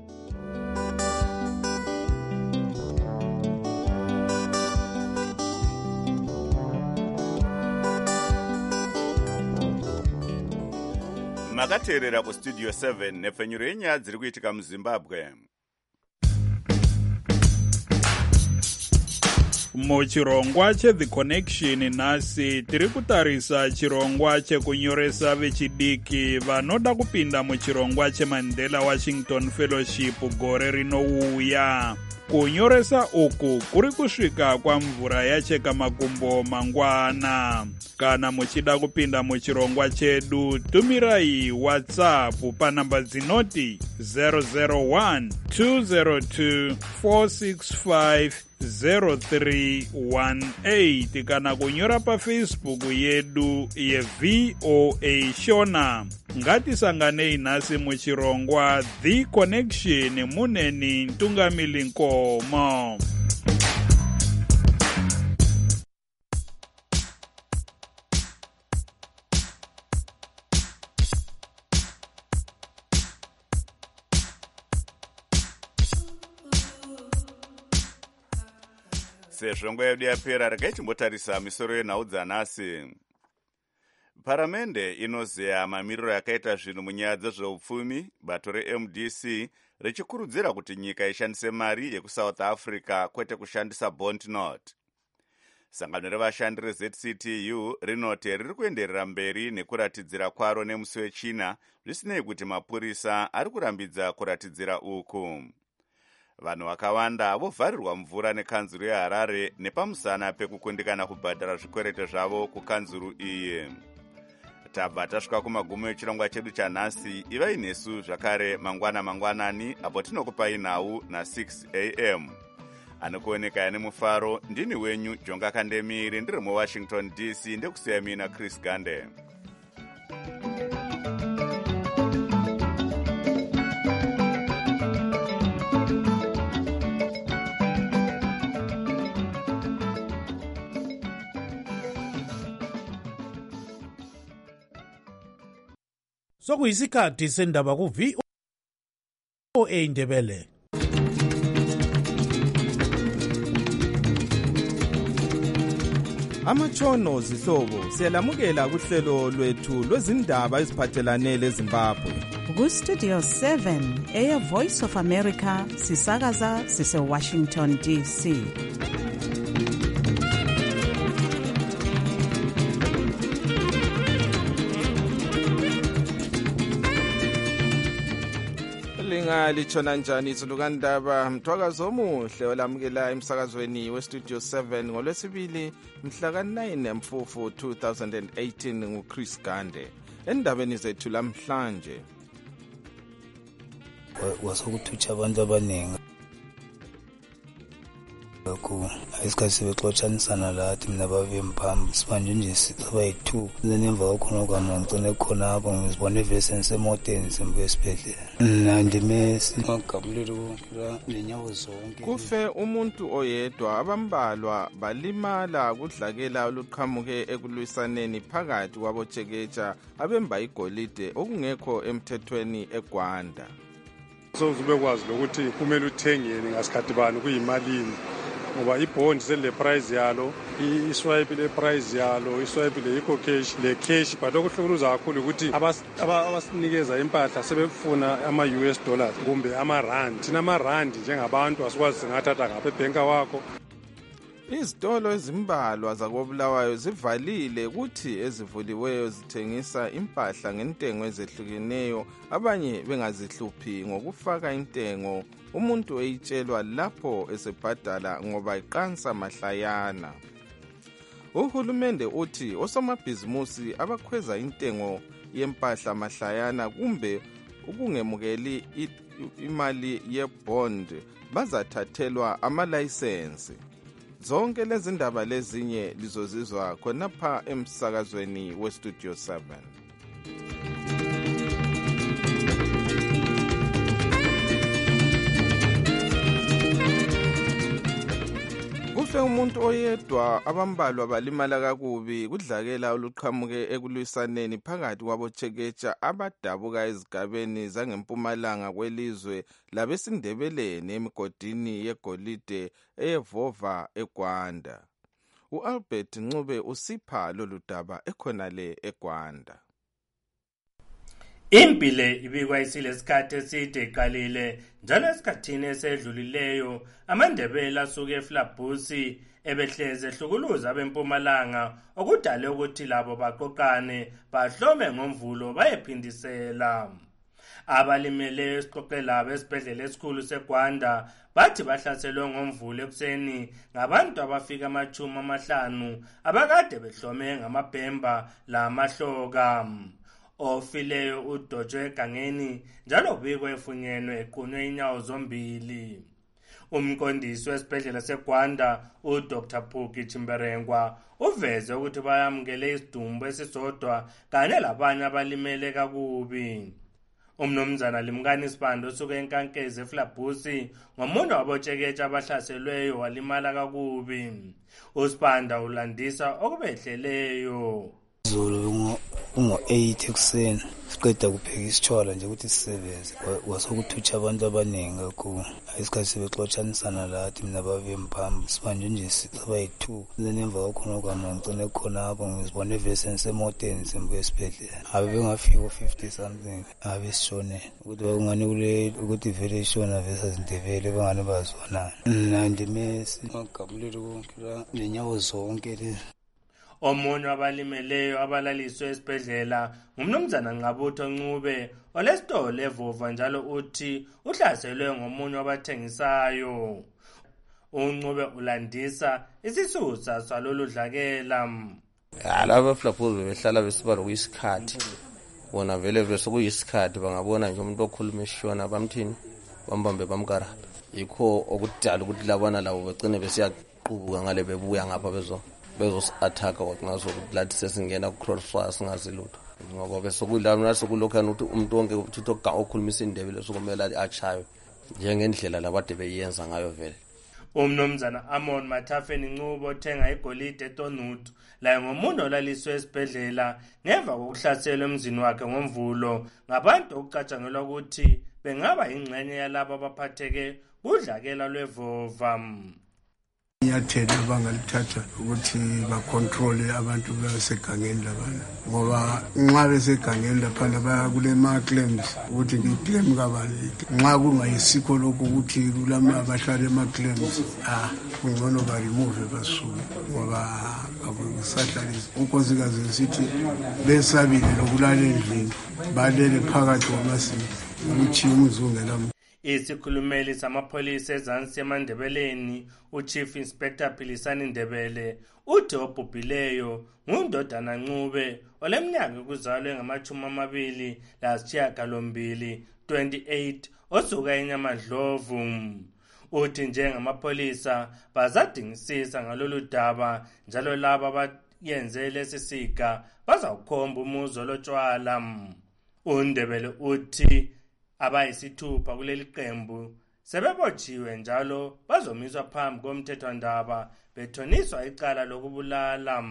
Makateerera kustudio seven nepfenyuro yenyaya dziri kuitika muZimbabwe. Muchirongwa cheThe Connection nhasi tiri kutarisa chirongwa chekunyoresa vechidiki vanoda kupinda muchirongwa cheMandela Washington Fellowship gore rinouya. Kunyoresa uku kuri kusvika kwamvura yacheka makumbo mangwana. Kana muchida kupinda muchirongwa chedu, tumirai WhatsApp panamba dzinoti zero zero one two zero two four six five zero three one eight kana kunyora paFacebook yedu yeV O A Shona. Ngatisanganei nhasi muchirongwa The Connection muneni Ntungamili Nkomo. Sezvo nguva yedu yapera, regai timbotarisa misoro yenhau dzanhasi. Paramende inozeya mamiriro yakaita zvinhu munyaya dzezveupfumi, bato reM D C richikurudzira kuti nyika ishandise mari yekuSouth Africa kwete kushandisa bond note. Sangano revashandi reZ C T U rinoti riri kuenderera mberi nekuratidzira kwaro nemusi weChina zvisinei kuti mapurisa ari kurambidza kuratidzira uku. Vanhu vakawanda vovharirwa mvura nekanzuru yeHarare nepamusana pekukundikana kubhadhara zvikwerete zvavo kukanzuru iyi. Tabva tasvika kumagumo echirongwa chedu chanhasi. Ivai nesu zvakare mangwana mangwanani apo tinokupai nhau na-six a m anokuoneka nemufaro. Ndini wenyu Jonga Kandemiri ndiri muWashington D C ndekusiya mina Chris Gande. Sokuyisikhathi sendaba ku V O A Ndebele. Amatshono zihlobo siyalamukela kuhlelo lwethu lwezindaba eziphathelane leZimbabwe. Ku Studio seven eya Voice of America sisakaza sise Washington D C. Litshona njani izulukandaba mthwakazo omuhle olamukela emsakazweni we-Studio seven ngolwesibili mhla ka nine Mfufu two thousand eighteen nguChris Gande. Endabeni zethu lamhlanje wasokuthutsha abantu abaningi lokhu isikhathi sebexotshanisana lathi mina babemphambi sibanje nje sibayi-two nemva kwakhona kwami ngicine khona apho ngizibona evesi engisemoteni simbuye esibhedlela nandimesi ngagabulile konke nenyawo zonke. Kufe umuntu oyedwa, abambalwa balimala kudlakela oluqhamuke ekulwisaneni phakathi kwabotsheketsha abemba igolide okungekho emthethweni eGwanda. Sozubekwazi lokuthi kumele uthengeni ngasikhathi bani kuyimalini ngoba ibond sele price yalo iswipe le price yalo iswipe le iko cash le cash but okuhlukuluza kakhulu ukuthi abasinikeza impahla sebefuna ama U S dollars kumbe ama rand. Thina ama rand njengabantu asikwazi singathatha ngapha ebhenka wakho. Izitolo ezimbalwa zakobulawayo zivalile kuthi ezivuliweyo zithengisa impahla ngentengo ezehlukeneyo, abanye bengazihluphi ngokufaka intengo umuntu eyitshelwa lapho esebhadala ngoba iqansa mahlayana. Uhulumende uthi osomabhizimusi abakhweza intengo yempahla mahlayana kumbe ukungemukeli imali yebond bazathathelwa amalayisensi. Zonke lezi ndaba lezinye lizozizwa khonapha emsakazweni we-Studio seven. Kufe umuntu oyedwa, abambalwa balimala kakubi kudlakela oluqhamuke ekulwisaneni phakathi kwabotsheketsha abadabuka ezigabeni zangempumalanga kwelizwe labesindebeleni emigodini yegolide eyevova eGwanda. U-Albert Ncube usipha lolu daba ekhonale eGwanda. Impi le ibikwa isilesikhathi eside iqalile njalo esikhathini esedlulileyo amandebele asuke eFlabusi ebehleze ehlukuluza abempumalanga okudale ukuthi labo baqoqane bahlome ngomvulo bayephindisela. Abalimele esiqoqela besibhedlela esikhulu seGwanda bathi bahlaselwe ngomvulo ekuseni ngabantu abafika amachumi amahlanu abakade behlome ngamabhemba lamahloka. Ofileyo udojwe egangeni njalo ubikwe efunyenwe equnywe inyawo zombili. Umqondisi wesibhedlela seGwanda uDr Phuki Chimberengwa uveze ukuthi bayamukele isidumbu esisodwa kanye labanye abalimele kakubi. Umnumzana Limkani Sibanda osuke eNkankezi eFlabusi ngomunye wabotsheketsha abahlaselweyo walimala kakubi. uSibanda ulandisa okubehleleyo. Zulu ungo-eight ekuseni siqeda kupheka isitshwala nje ukuthi sisebenze wasokuthutsha abantu abaningi kakhulu isikhathi sebexotshanisana lathi mina babemphambi sibanje nje sibayi-two nemva kwakhona kwami ngicine khona apho ngizibona evesi engisemoteni simbuye esibhedlela abe bengafika u-fifty something abe sishonele ukuthi bakungani kule ukuthi vele ishona vese azindebele bangani bazonana nandimesi ngagabulile konke nenyawo zonke lezi. Omunye abalimeleyo abalaliswe esibhedlela ngumnumzana Nqabutho Ncube olesitolo evova njalo uthi uhlaselwe ngomunye wabathengisayo. uNcube ulandisa isisusa salolu dlakela. Laba Flabusi behlala besibalo kuyisikhathi bona vele vele sokuyisikhathi bangabona nje umuntu okhuluma eshona bamthini bambambe bamkarada yikho okudala ukuthi labana labo begcine besiyaqubuka ngale bebuya ngapha bezo bezos-athaka ngazo lathi sesingena ku-crossfire singazi lutho ngoba besokuyilami nasokulokhana ukuthi umuntu wonke ukuthi okhulumisa indebele sokumele achayo njengendlela labade beyenza ngayo vele. Umnumzana Amon Mathafeni Ncubo othenga igolide eTonut laye ngomuntu olaliswe esibhedlela ngemva kokuhlaselwa emzini wakhe ngomvulo ngabantu okucatshangelwa ukuthi bengaba ingxenye yalabo abaphatheke kudlakela lwevova. Nyathela abangalithatha ukuthi bacontrole abantu basegangeni labana ngoba nxa besegangeni laphana baya kule ma-claims ukuthi ngiclaim kabani nxa kungayisikho lokhu ukuthi kulama abahlala ema-claims ah kungcono baremove basuke ngoba akusahlalisi unkosikazi esithi besabile lokulala endlini balele phakathi kwamasiko ukuthi umzungela. Isikhulumeli samapholisa eZansi eMandebeleni uChief Inspector Philisani Ndebele uthi obhubhileyo ngundodana Ncube oleminyaka yokuzalwa engamachumi amabili lasishiyagalombili twenty-eight osuka eNyamadlovu. Uthi njengamapholisa bazadingisisa ngalolu daba njalo laba abayenze lesi siga bazawukhomba umuzo lotshwala. uNdebele uthi abayisithupha kuleli qembu sebebotshiwe njalo bazomiswa phambi komthethwandaba bethoniswa icala lokubulala.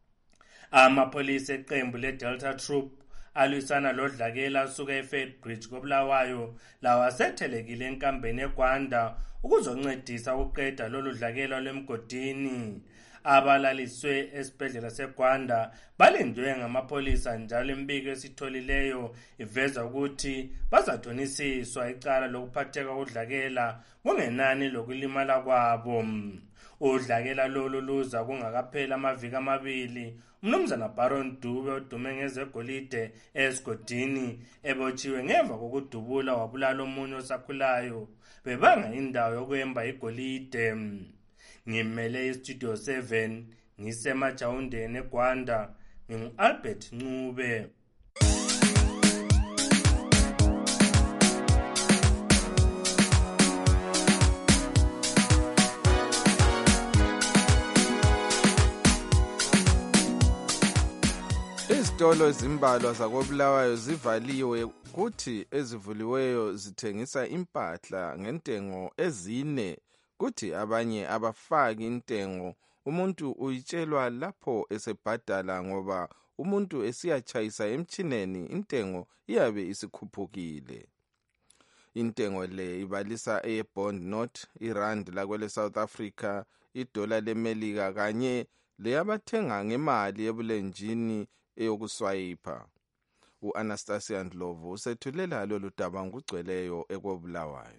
Amapholisa eqembu leDelta Troop alwisana lodlakela asuka eFaithbridge koBulawayo lawa asethelekile enkambeni eGwanda ukuzoncedisa ukuqeda lolu dlakela lwemgodini. Abalaliswe esibhedlela seGwanda balindwe ngamapholisa njalo imbiko esitholileyo iveza ukuthi bazathonisiswa icala lokuphatheka kodlakela kungenani lokulimala kwabo. Udlakela lolu luza kungakaphela amaviki amabili umnumzana Baron Dube odume ngezegolide esigodini ebotshiwe ngemva kokudubula wabulala omunye osakhulayo bebanga indawo yokwemba igolide. Ngimele iStudio seven ngisemajawundeni eGwanda ngingu-Albert Ncube. Izitolo ezimbalwa zakoBulawayo zivaliwe kuthi ezivuliweyo zithengisa impahla ngentengo ezine kuthi abanye abafaki intengo umuntu uyitshelwa lapho esebhadala ngoba umuntu esiyachayisa emchineni intengo iyabe isikhuphukile. Intengo le ibalisa eBond Note, iRand lakwele South Africa, idola leMelika kanye leyabathenga ngemali ebulenjini eyokuswayipa. U-Anastasia Ndlovu usethulela lolu daba ngugcweleyo ekobulawayo.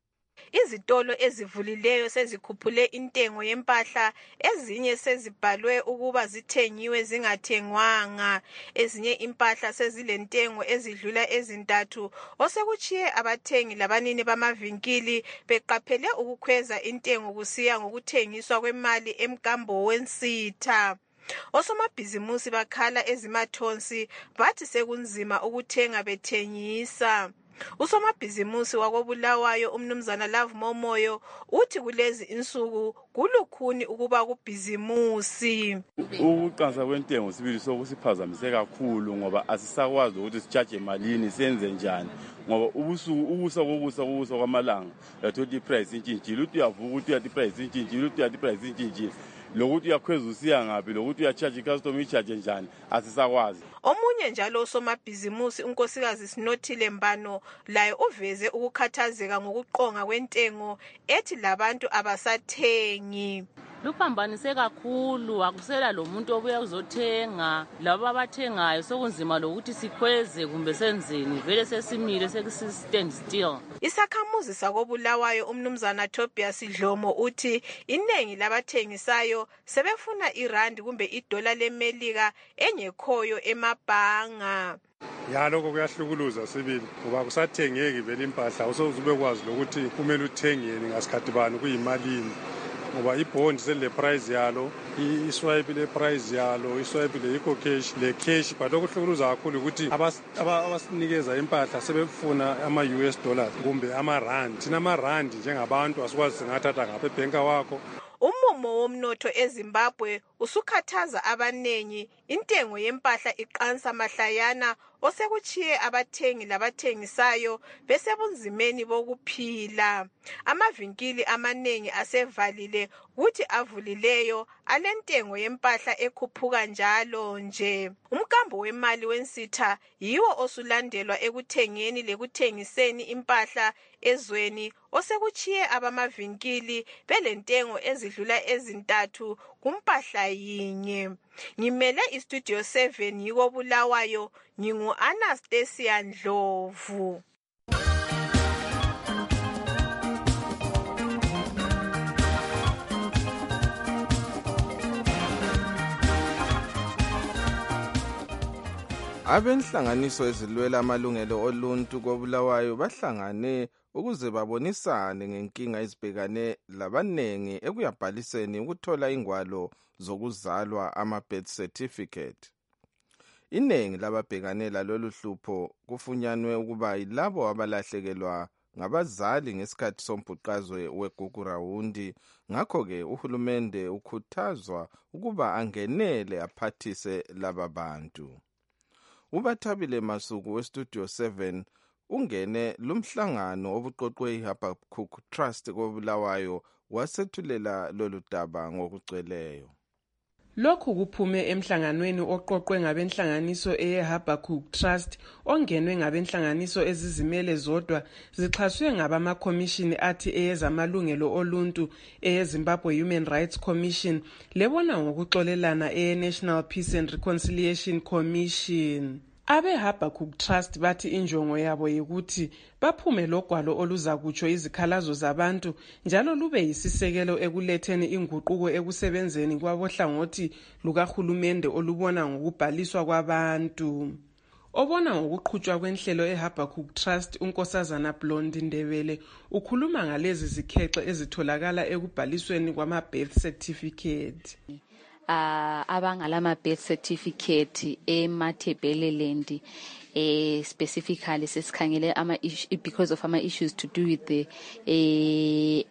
Izitolo ezivulileyo sezikhuphule intengo yempahla, ezinye sezibhalwe ukuba zithengiwe zingathengwanga. Ezinye impahla sezilentengo ezidlula ezintathu, osekuchiye abathengi labanini bamavinkili beqaphele ukukhweza intengo kusiya ngokuthengiswa kwemali emkambo wensitha. Osomabhizimusi bakhala ezimathonsi bathi sekunzima ukuthenga bethengisa. Usomabhizimusi wakobulawayo umnumzana Love Momoyo uthi kulezi insuku kulukhuni ukuba kubhizimusi. Ukuqansa kwentengo sibili sokusiphazamise kakhulu ngoba asisakwazi ukuthi sichaje malini senze njani ngoba ubusuku ubusa kokusa kokusa kwamalanga yathola iprice intshintshile uthi uyavuka ukuthi uyathi iprice intshintshile uthi uyathi iprice intshintshile lokuthi uyakhweza usiya ngaphi lokuthi uyacharge icustomer icharge njani asisakwazi. Omunye njalo usomabhizimusi unkosikazi Sinothile Mbano laye uveze ukukhathazeka ngokuqonga kwentengo ethi labantu abasathengi. Luphambanise kakhulu akusela lo muntu obuya uzothenga labo abathengayo sokunzima lokuthi sikhweze kumbe senzeni vele sesimile sekusistand still. Isakhamuzi sakobulawayo umnumzana Tobias Dlomo uthi inengi labathengisayo sebefuna irandi kumbe idola leMelika engekhoyo emabhanga. Ya lokho kuyahlukuluza sibili ngoba kusathengeki vele impahla usozube kwazi lokuthi kumele uthengeni ngasikhathi bani kuyimalini ngoba ibond sele price yalo iswipe le price yalo iswipe le eco cash le cash but okuhlukuluza kakhulu ukuthi abasinikeza impahla sebefuna ama U S dollars kumbe ama rand. Thina ama rand njengabantu asikwazi singathatha ngapha ebanka wakho. Umumo womnotho eZimbabwe usukhathaza abanengi, intengo yempahla iqansa mahlayana osekuchiye abathengi labathengisayo besebunzimeni bokuphila. Amavinkili amanengi asevalile kuthi avulileyo alentengo yempahla ekhuphuka njalo nje. Umkambo wemali wensitha yiwo osulandelwa ekuthengeni lekuthengiseni impahla ezweni osekuchiye abamavinkili belentengo ezidlula ezintathu kumpahla yinye. Ngimele iStudio seven yiko Bulawayo, ngingu Anastasia Ndlovu. Abenhlanganiso ezilwela amalungelo oluntu koBulawayo bahlangane ukuze babonisane ngenkinga ezibhekane labanengi ekuyabhaliseni ukuthola ingwalo zokuzalwa ama-birth certificate. Inengi lababhekane lalolu hlupho kufunyanwe ukuba yilabo abalahlekelwa ngabazali ngesikhathi sombhuqazwe weGugurawundi. Ngakho-ke uhulumende ukhuthazwa ukuba angenele aphathise laba bantu. Ubathabile Masuku weStudio seven ungene lumhlangano obuqoqwe iHabakkuk Trust koBulawayo wasethulela lolu daba ngokugcweleyo. Lokhu kuphume emhlanganweni oqoqwe ngabenhlanganiso eHabakkuk Trust ongenwe ngabenhlanganiso ezizimele zodwa zixhaswe ngabamakhomishini athi eyezamalungelo oluntu eyeZimbabwe Human Rights Commission lebona ngokuxolelana eNational Peace and Reconciliation Commission. Abe Habakkuk Trust bathi injongo yabo yikuthi baphume logwalo oluzakutsho izikhalazo zabantu njalo lube yisisekelo ekuletheni inguquko ekusebenzeni kwabohlangothi lukahulumende olubona ngokubhaliswa kwabantu. Obona ngokuqhutshwa kwenhlelo eHabakkuk Trust uNkosazana Blonde Ndebele ukhuluma ngalezi zikhexe ezitholakala ekubhalisweni kwama-birth certificate. Uh, abangalama birth certificate eMathebeleland eh specifically sesikhangele ama because of ama issues to do with the eh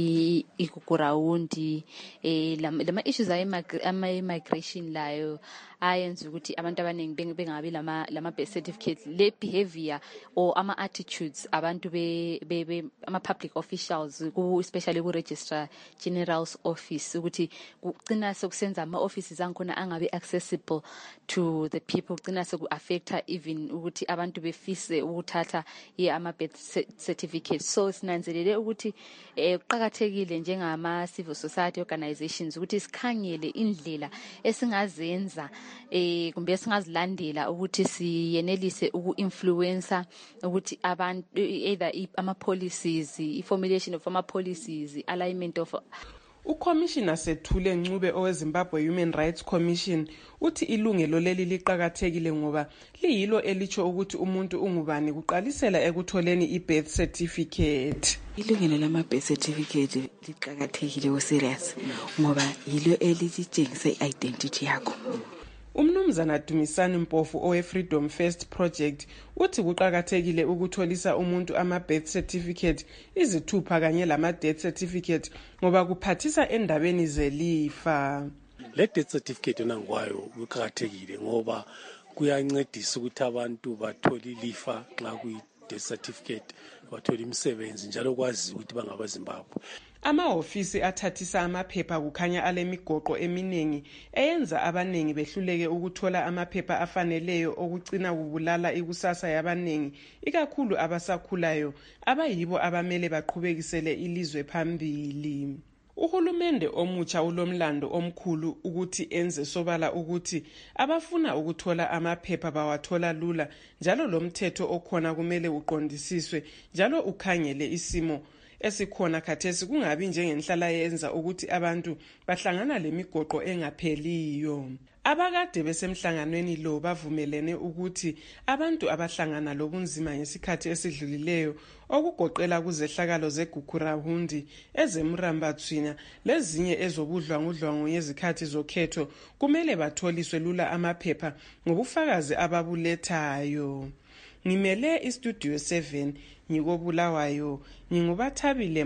igugurawundi eh lama issues ama immigration layo ayenza ukuthi abantu abaningi bengabi lama lama birth certificate le behavior or ama attitudes abantu be, be, be ama public officials ku especially ku registrar general's office ukuthi kucina sokusenza ama offices ankhona angabe accessible to the people, kucina soku affecta even ukuthi abantu befise ukuthatha ye ama birth certificate. So sinanzelele ukuthi eqhakathekile njengama civil society organizations ukuthi sikhangele indlela esingazenza eh kumbe singazilandela ukuthi siyenelise uku-influencer ukuthi abantu either ama policies, i-formulation of ama policies, alignment of. Ucommissioner Sethule Ncube oweZimbabwe Human Rights Commission uthi ilungelo leli liqhakathekile ngoba liyilo elicho ukuthi umuntu ungubani kuqalisela ekutholeni i-birth certificate. Ilungelo lama birth certificate liqhakathekile o serious ngoba yilo elitshengisa i-identity yakho. Umnumzana Dumisani Mpofu owe Freedom First Project uthi kuqhakathekile ukutholisa umuntu ama birth certificate izithupha kanye lama death certificate ngoba kuphathisa endabeni zelifa. Le death certificate nangwayo kuqhakathekile ngoba kuyancedisa ukuthi abantu bathole ilifa nxa kuyi death certificate, bathole imisebenzi njalo kwazi ukuthi bangaba Zimbabwe. Ama-ofisi athathisa amaphepha kukhanya alemigoqo eminengi eyenza abanengi behluleke ukuthola amaphepha afaneleyo okucina kubulala ikusasa yabanengi ikakhulu abasakhulayo abayibo abamele baqhubekisele ilizwe phambili. Uhulumende omutsha ulomlando omkhulu ukuthi enze sobala ukuthi abafuna ukuthola amaphepha bawathola lula njalo lomthetho okhona kumele uqondisiswe njalo ukhangele isimo esikhona khathesi kungabi njengenhlala yenza ukuthi abantu bahlangana lemigoqo engapheliyo. Abakade besemhlanganweni lo bavumelene ukuthi abantu abahlangana lobunzima ngesikhathi esidlulileyo okugoqela kuzehlakalo zeGugurawundi, ezemrambathwina lezinye ezobudlwangudlwangu yezikhathi zokhetho kumele batholiswe lula amaphepha ngobufakazi ababulethayo. Ngimele iStudio seven ngiko Bulawayo, ngingubathabile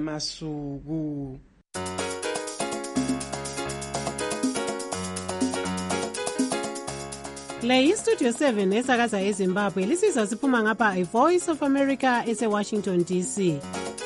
Masuku. Le iStudio seven esakaza eZimbabwe lisiza siphuma ngapha iVoice of America ese-Washington D C.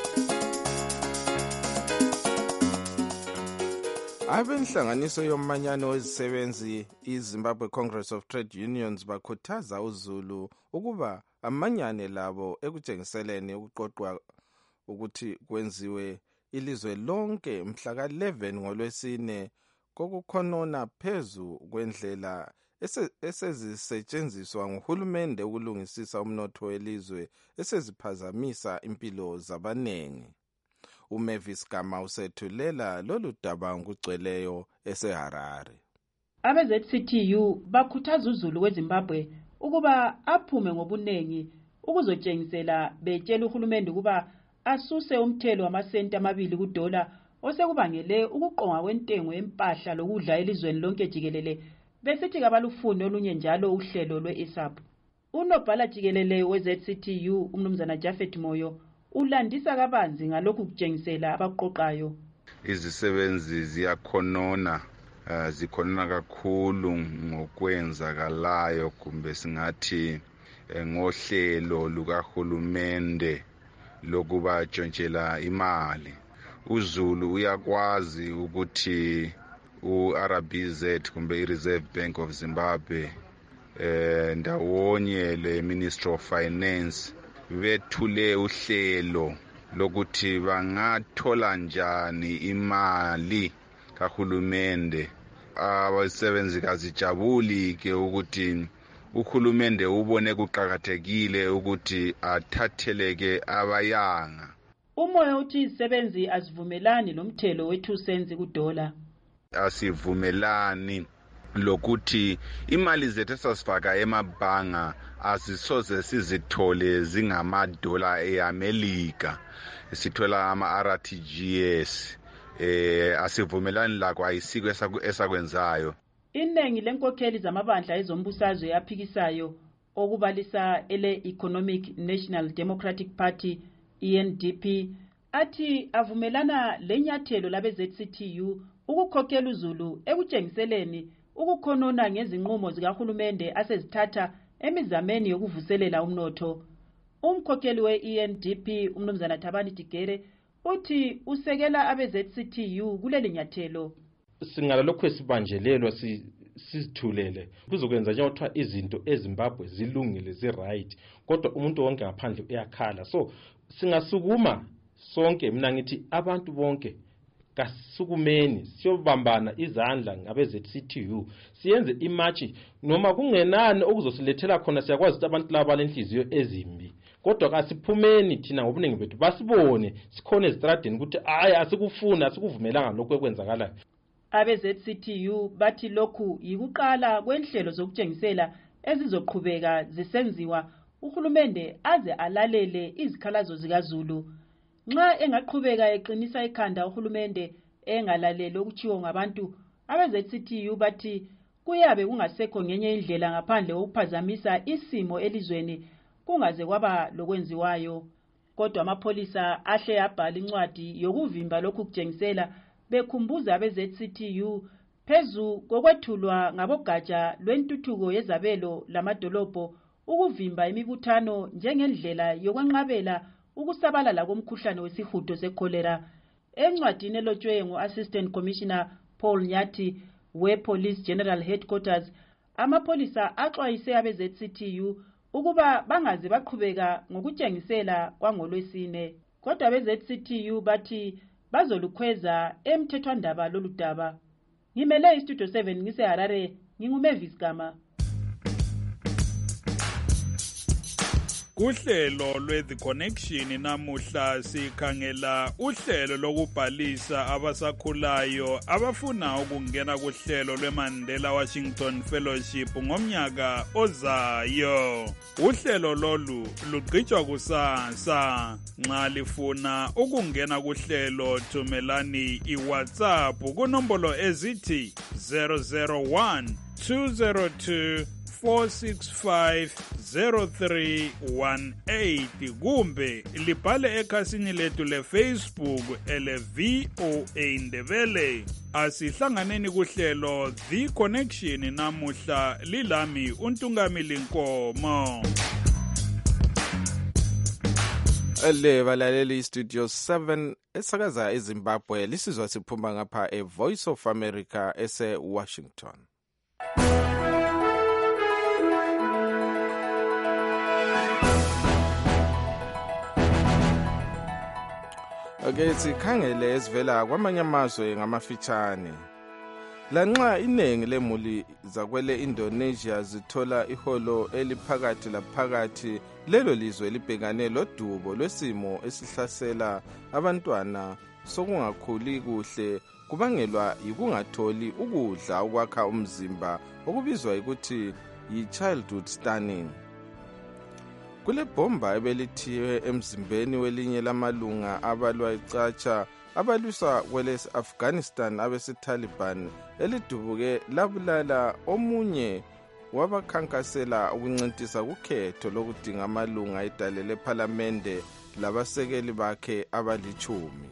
Abenhlanganiso yomanyano wezisebenzi iZimbabwe Congress of Trade Unions bakhuthaza uZulu ukuba amanyane labo ekutshengiseleni ukuqoqwa ukuthi kwenziwe ilizwe lonke mhla ka eleven ngolwesine kokukhonona phezu kwendlela esezisetshenziswa nguhulumende ukulungisisa umnotho welizwe eseziphazamisa impilo zabanengi. uMavis Gama usethulela lolu daba ngugcweleyo eseHarare. Abe-Z C T U bakhuthaza uZulu weZimbabwe ukuba aphume ngobunengi ukuzotshengisela betshela uhulumende ukuba asuse umthelo wamasenti amabili kudola osekubangele ukuqonga kwentengo yempahla lokudla elizweni lonke jikelele, besithi kabalufuni olunye njalo uhlelo lwe-I S A P. Unobhala jikelele we-Z C T U umnumzana Jafet Moyo ulandisa kabanzi ngalokhu kutshengisela abaqoqayo. Izisebenzi ziyakhonona uh, zikhonona kakhulu ngokwenzakalayo kumbe singathi eh, ngohlelo lukahulumende lokuba tshontshelana imali. uZulu uyakwazi ukuthi u-R B Z kumbe i-Reserve Bank of Zimbabwe eh, ndawonye le-Ministry of Finance bethule uhlelo lokuthi bangathola njani imali kahulumende. Abasebenzi kazijabuli ke ukuthi uhulumende ubone kuqhakathekile ukuthi athatheleke abayanga. Umoya uthi izisebenzi azivumelani lomthelo we-two cents kudola. Asivumelani lokuthi imali zethu esasifaka emabhanga asisoze sizithole zingamadola eAmelika, sithola ama-R T G S. eh asivumelani lakho, ayisiko esakwenzayo. Iningi lenkokheli zamabandla ezombusazwe yaphikisayo okubalisa ele Economic National Democratic Party E N D P athi avumelana lenyathelo labe-Z C T U ukukhokhela uZulu ekutshengiseleni ukukhonona ngezinqumo zikahulumende asezithatha emizameni yokuvuselela umnotho. Umkhokheli we-E N D P umnumzana Thabani Tigere uthi usekela abe-Z C T U kuleli nyathelo. Singala lokho esibanjelelwa sizithulele kuzokwenza nje ukuthi izinto eZimbabwe zilungile zi-right, kodwa umuntu wonke ngaphandle uyakhala. So singasukuma sonke, mina ngithi abantu bonke kasukumeni siyobambana izandla ngabe-Z C T U siyenze imatchi noma kungenani okuzosilethela khona. Siyakwazi ukuthi abantu laba balenhliziyo ezimbi, kodwa kasiphumeni thina ngobuningi bethu basibone sikhona ezitradeni ukuthi hayi asikufuna asikuvumelanga lokho ekwenzakalayo. Abe-Z C T U bathi lokhu yikuqala kwenhlelo zokutshengisela ezizoqhubeka zisenziwa uhulumende aze alalele izikhalazo zikaZulu. Nxa engaqhubeka eqinisa ikhanda uhulumende engalaleli okuchiwo ngabantu, abe-Z C T U bathi kuyabe kungasekho ngenye indlela ngaphandle kokuphazamisa isimo elizweni kungaze kwaba lokwenziwayo. Kodwa amapholisa ahle abhala incwadi yokuvimba lokhu kutshengisela bekhumbuza abe-Z C T U phezu kokwethulwa ngabogatsha lwentuthuko yezabelo lamadolobho ukuvimba imibuthano njengendlela yokwenqabela ukusabalala komkhuhlane wesihudo sekholera. Encwadini elotshwe ngu-Assistant Commissioner Paul Nyathi we-Police General Headquarters, amapholisa axwayise abe-Z C T U ukuba bangaze baqhubeka ngokutshengisela kwangolwesine. Kodwa abe-Z C T U bathi bazolukhweza emthethwandaba lolu daba. Ngimele iStudio seven ngiseHarare, nginguMavis Gama. Kuhlelo lwe-The Connection namuhla sikhangela uhlelo lokubhalisa abasakhulayo abafuna ukungena kuhlelo lwe-Mandela Washington Fellowship ngomnyaka ozayo. Uhlelo lolu lugqitshwa kusasa. Nxa lifuna ukungena kuhlelo thumelani iWhatsApp kunombolo ezithi zero zero one two zero two four six five zero three one eight kumbe libhale ekhasini lethu le-Facebook ele-V O A Ndebele. Asihlanganeni kuhlelo The Connection namuhla lilami uNtungamili Nkomo. Le balaleli Studio seven esakaza eZimbabwe lisizwa siphuma ngapha eVoice of America ese Washington. Okay, sikhangele esivela kwamanye amazwe ngamafitshane. Lanxa inengi lemuli zakwele Indonesia zithola iholo eliphakathi laphakathi, lelo lizwe libhekane lodubo lwesimo esihlasela abantwana sokungakhuli kuhle kubangelwa yikungatholi ukudla okwakha umzimba okubizwa ukuthi yi-childhood stunning. Kule bhomba ebelithiwe emzimbeni welinye lamalunga abalwa icatsha abalwisa kwele Afghanistan abesi-Taliban elidubuke labulala omunye wabakhankasela ukuncintisa kukhetho lokudinga amalunga idale lephalamende labasekeli bakhe abalichumi.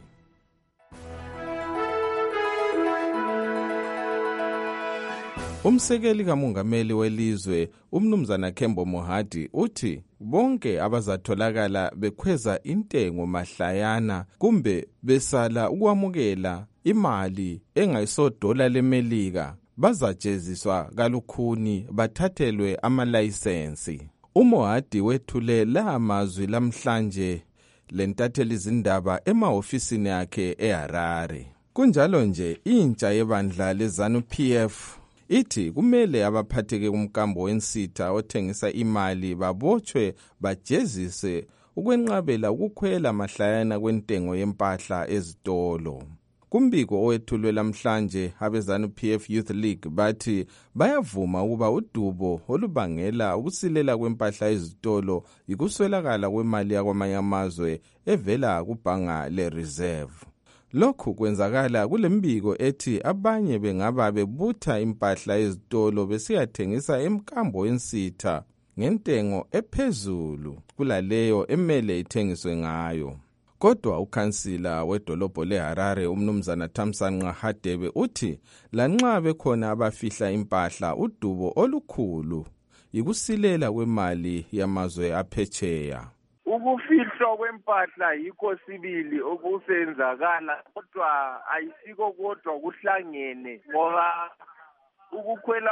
Umsekeli kamongameli welizwe umnumzana Kembo Mohadi uthi bonke abazatholakala bekhweza intengo mahlayana kumbe besala ukwamukela imali engayisodola lemelika bazajeziswa kalukhuni bathathelwe amalayisensi. uMohadi wethule la amazwi lamhlanje lentatheli izindaba emahofisini yakhe eHarare. Kunjalo nje intsha yebandla leZanu P F ithi kumele abaphatheke kumkambo wensitha othengisa imali babotshwe bajezise ukwenqabela ukukhwela mahlayana kwentengo yempahla ezitolo. Kumbiko owethulwe lamhlanje abeZanu P F Youth League bathi bayavuma ukuba udubo olubangela ukusilela kwempahla ezitolo yikuswelakala kwemali yakwamanye amazwe evela kubhanga le-Reserve. Lokhu kwenzakala kulembiko ethi abanye bengaba bebutha impahla ezitolo besiyathengisa emkambo ensitha ngentengo ephezulu kulaleyo emele ithengiswe ngayo. Kodwa ukhansila wedolobho leHarare umnumzana Thamsanqa Hadebe uthi lanxa bekhona abafihla impahla udubo olukhulu yikusilela kwemali yamazwe aphetsheya. Ukufihlwa kwempahla yikho sibili okusenzakala, kodwa ayisiko kodwa kuhlangene ngoba ukukhwela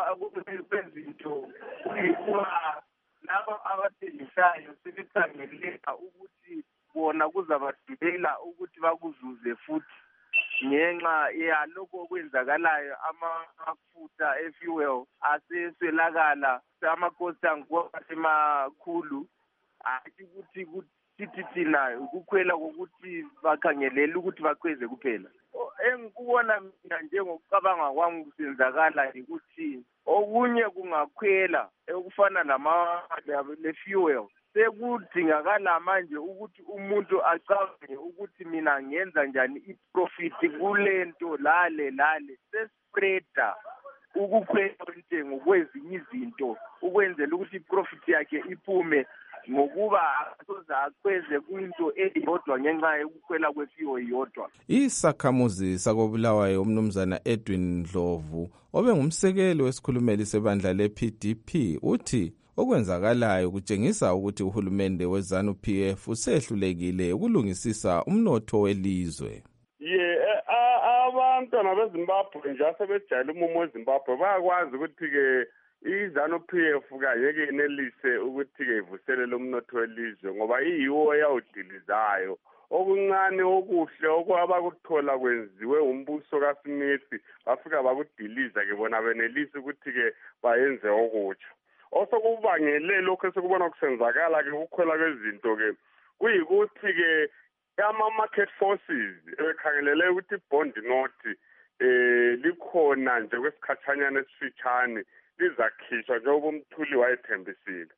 kwezinto kuyikuba labo abathengisayo sebekhangelela ukuthi bona kuzabadubela ukuthi bakuzuze futhi ngenxa yalokho okwenzakalayo. Amafutha e-fuel aseswelakala, amakosi angekho makhulu. Athi ukuthi kuthi thina ukukhwela kokuthi bakhangelela ukuthi bakhweze kuphela. Engikubona mina njengokucabanga kwami kusenzakala ukuthi okunye kungakhwela ekufana nama le-fuel. Sekudingakala manje ukuthi umuntu acabange ukuthi mina ngenza njani i-profit kulento lale lale sespreada ukukhwela kwentengo kwezinye izinto ukwenzela ukuthi i-profit yakhe iphume ngokuba asoza akweze kwinto eyodwa ngenxa yokukhwela kwefiyo yodwa. Isakhamuzi sakobulawayo umnumzana Edwin Ndlovu obengumsekeli wesikhulumeli sebandla le-P D P uthi okwenzakalayo kutshengisa ukuthi uhulumende weZanu P F usehlulekile ukulungisisa umnotho welizwe. Ye abantwana beZimbabwe nje asebejayele umumo weZimbabwe bayakwazi ukuthi ke iZanu P F kayeke enelise ukuthi ke ivuselele umnotho welizwe ngoba iyiwo eyawudilizayo. Okuncane okuhle okwabakuthola kwenziwe umbuso kaSmith bafika bakudiliza ke bona benelise ukuthi ke bayenze okutsha. Osokubangele lokho esikubona kusenzakala ke ukukhwela kwezinto ke kuyikuthi ke ama-market forces ebekhangelele ukuthi bond note eh likhona nje kwesikhatshanyana esifitshane lizakhishwa njengoba umthuli wayethembisile.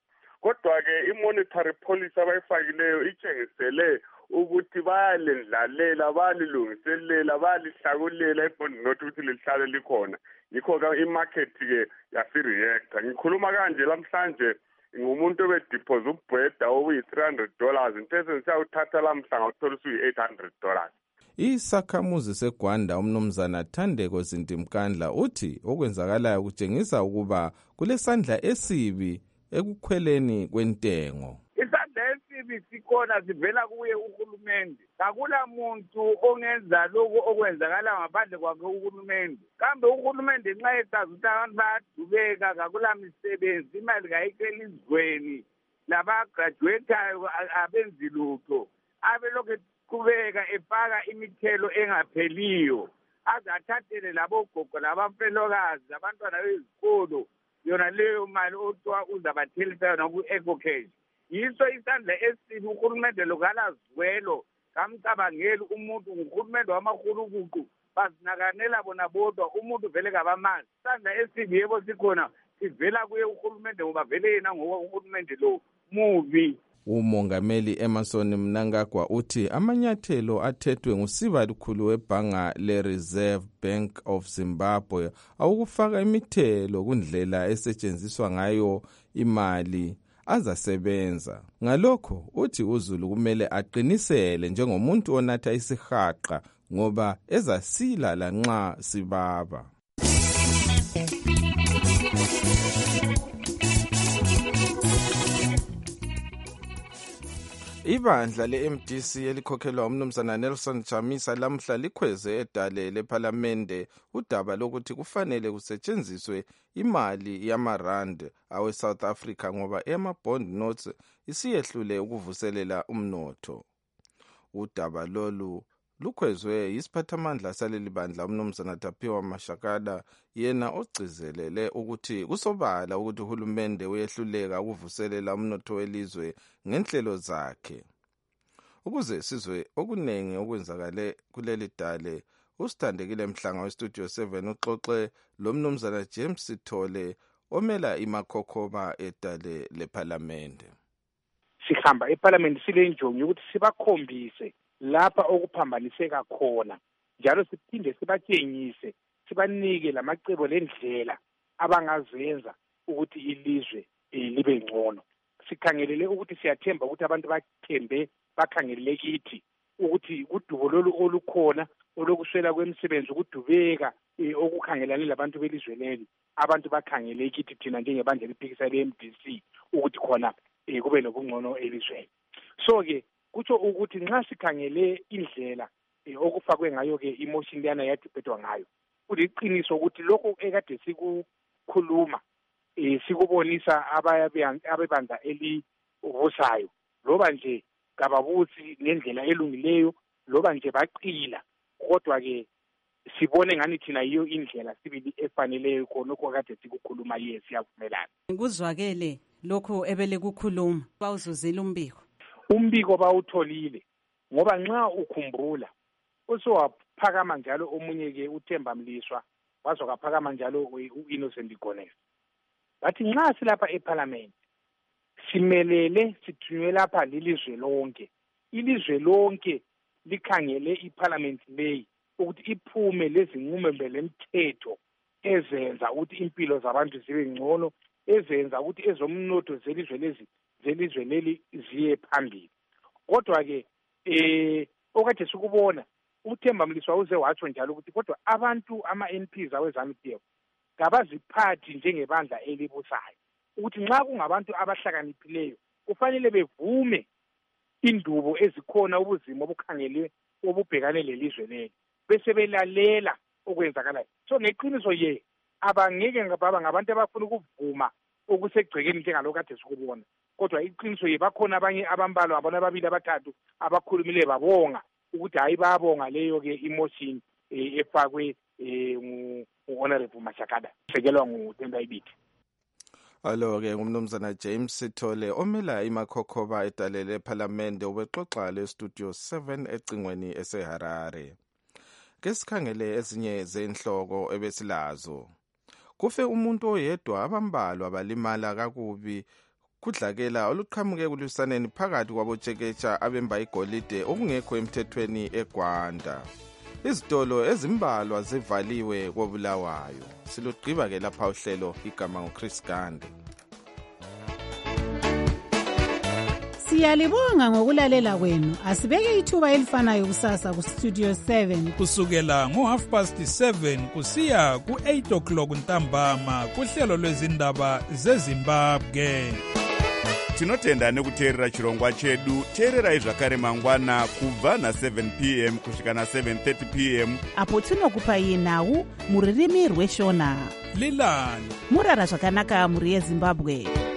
kodwa-ke i-monetary policy abayifakileyo itshengisele ukuthi bayalendlalela, bayalilungiselela, bayalihlakulela ibond note ukuthi lihlale likhona. Yikho-ke imarket-ke yasi-reactor. Ngikhuluma kanje lamhlanje ngumuntu obe-deposit ubheda obuyi-three hundred dollars intese ngisiyawuthatha lamhla ngawuthola usuyi-eight hundred dollars. Isakhamuzi seGwanda umnumzana Thandeko Zintimkandla uthi okwenzakalayo kutshengisa ukuba kulesandla esibi ekukhweleni kwentengo. Isandla esibi sikhona sivela kuye uhulumende. Akula muntu ongenza lokho okwenzakala ngaphandle kwakhe uhulumende. Kambe uhulumende nxa esazi ukuthi abantu bayadubeka akula misebenzi, imali kayikho izweni, labagraduateayo abenzi lutho, abe lokhu kubeka efaka imithelo engapheliyo, azathathele labo gogo labafelokazi abantwana bezikolo yona leyo mali othiwa uzabathelisa yona ku-ecocash. Yiso isandla esibi uhulumende lokala zwelo kamcabangeli umuntu nguhulumende wamahulukuqu bazinakanela bona bodwa umuntu vele kabamazi. Isandla esibi yebo sikhona sivela kuye uhulumende ngoba vele yena ngoba uhulumende lo mubi. Umongameli Emerson Mnangagwa uthi amanyathelo athethwe ngusiba likhulu webhanga le-Reserve Bank of Zimbabwe awukufaka imithelo kundlela esetshenziswa ngayo imali azasebenza. Ngalokho uthi uZulu kumele aqinisele njengomuntu onatha isihaqa ngoba ezasila lanxa sibaba. Ibandla le-M D C elikhokhelwa umnumzana Nelson Chamisa lamhla likhweze edale lephalamende udaba lokuthi kufanele kusetshenziswe imali yamarand awe-South Africa ngoba ema-bond notes isiyehlule ukuvuselela umnotho. Udaba lolu lukhwezwe yisiphathamandla saleli bandla umnumzana Tapiwa Mashakada, yena ogcizelele ukuthi kusobala ukuthi uhulumende uyehluleka ukuvuselela umnotho welizwe ngenhlelo zakhe. Ukuze sizwe okunengi okwenzakale kuleli dale, usithandekile Mhlanga westudio seven uxoxe lomnumzana James Sithole omela imakhokhoba edale lephalamende. Sihamba eParliament sile njongo ukuthi sibakhombise lapha okuphambaniseka khona, njalo siphinde sibatshengise, sibanike lamacebo lendlela abangazenza ukuthi ilizwe libe ngcono. Sikhangelele ukuthi siyathemba ukuthi abantu bathembe bakhangelele kithi ukuthi udubo lolu olukhona olokuswela kwemisebenzi ukudubeka okukhangelane labantu belizwe leli, abantu bakhangele kithi thina njengebandla eliphikisa le-M D C ukuthi khona kube nobungcono elizweni. So ke kutsho ukuthi nxa sikhangele indlela okufakwe ngayo ke emotion leyana yadibhetwa ngayo, kuliqiniso ukuthi lokho ekade sikukhuluma sikubonisa abebandla elivusayo loba nje kababuthi ngendlela elungileyo loba nje baqila, kodwa ke sibone ngani thina yiyo indlela sibili efaneleyo khonokho kade sikukhuluma. Yes, siyavumelana. Kuzwakele lokho ebele kukhuluma bawuzuzile umbiko. Umbiko bawutholile ngoba nxa ukhumbula usowaphakama njalo omunye ke uThemba Mliswa wazokaphakama njalo u-Innocent Gonesi. Bathi nxa silapha eParliament simelele sithunywe lapha lilizwe lonke, ilizwe lonke likhangele iParliament leyi ukuthi iphume lezinqumo lemthetho ezenza ukuthi impilo zabantu zibe ngcono, ezenza ukuthi ezomnotho zelizwe lezi zelizwe leli ziye phambili. Kodwa ke eh okade sikubona uThemba Mliswa uze watsho njalo ukuthi kodwa abantu ama-M Ps awezanu P F kabaziphathi njengebandla elibusayo, ukuthi nxa kungabantu abahlakaniphileyo kufanele bevume indubo ezikhona ubuzima obukhangele obubhekane lelizwe leli bese belalela okwenzakalayo. So ngeqiniso ye abangeke ngababa ngabantu abafuna ukuvuma okusegcekeni njengalokho kade sikubona, kodwa iqiniso ye bakhona abanye abambalwa abona ababili abathathu abakhulumile babonga ukuthi hayi babonga leyo ke emotion efakwe ngu-Honorable Mashakada sekelwa nguThemba Ibithi. Alo ke ngumnumzana James Sithole omela imakhokhoba edalele eParliament ubexoxa le studio seven ecingweni eseHarare. Kesikhangele ezinye zenhloko ebesilazo. Kufe umuntu oyedwa abambalwa balimala kakubi ukudlakela oluqhamuke kulwisaneni phakathi kwabotsheketsha abemba igolide okungekho emthethweni eGwanda. Izitolo ezimbalwa zivaliwe koBulawayo. Silugqiba-ke lapha uhlelo, igama nguChris Gande. Siyalibonga ngokulalela kwenu. Asibeke ithuba elifanayo kusasa ku Studio seven kusukela ngo half past seven kusiya ku eight o'clock ntambama kuhlelo lwezindaba zeZimbabwe. Tinotenda nekuteerera chirongwa chedu. Teererai zvakare mangwana kubva na seven p m kusvika na seven thirty p m apo tinokupai nhau muririmi rweshona. Lilani murara zvakanaka muri yeZimbabwe.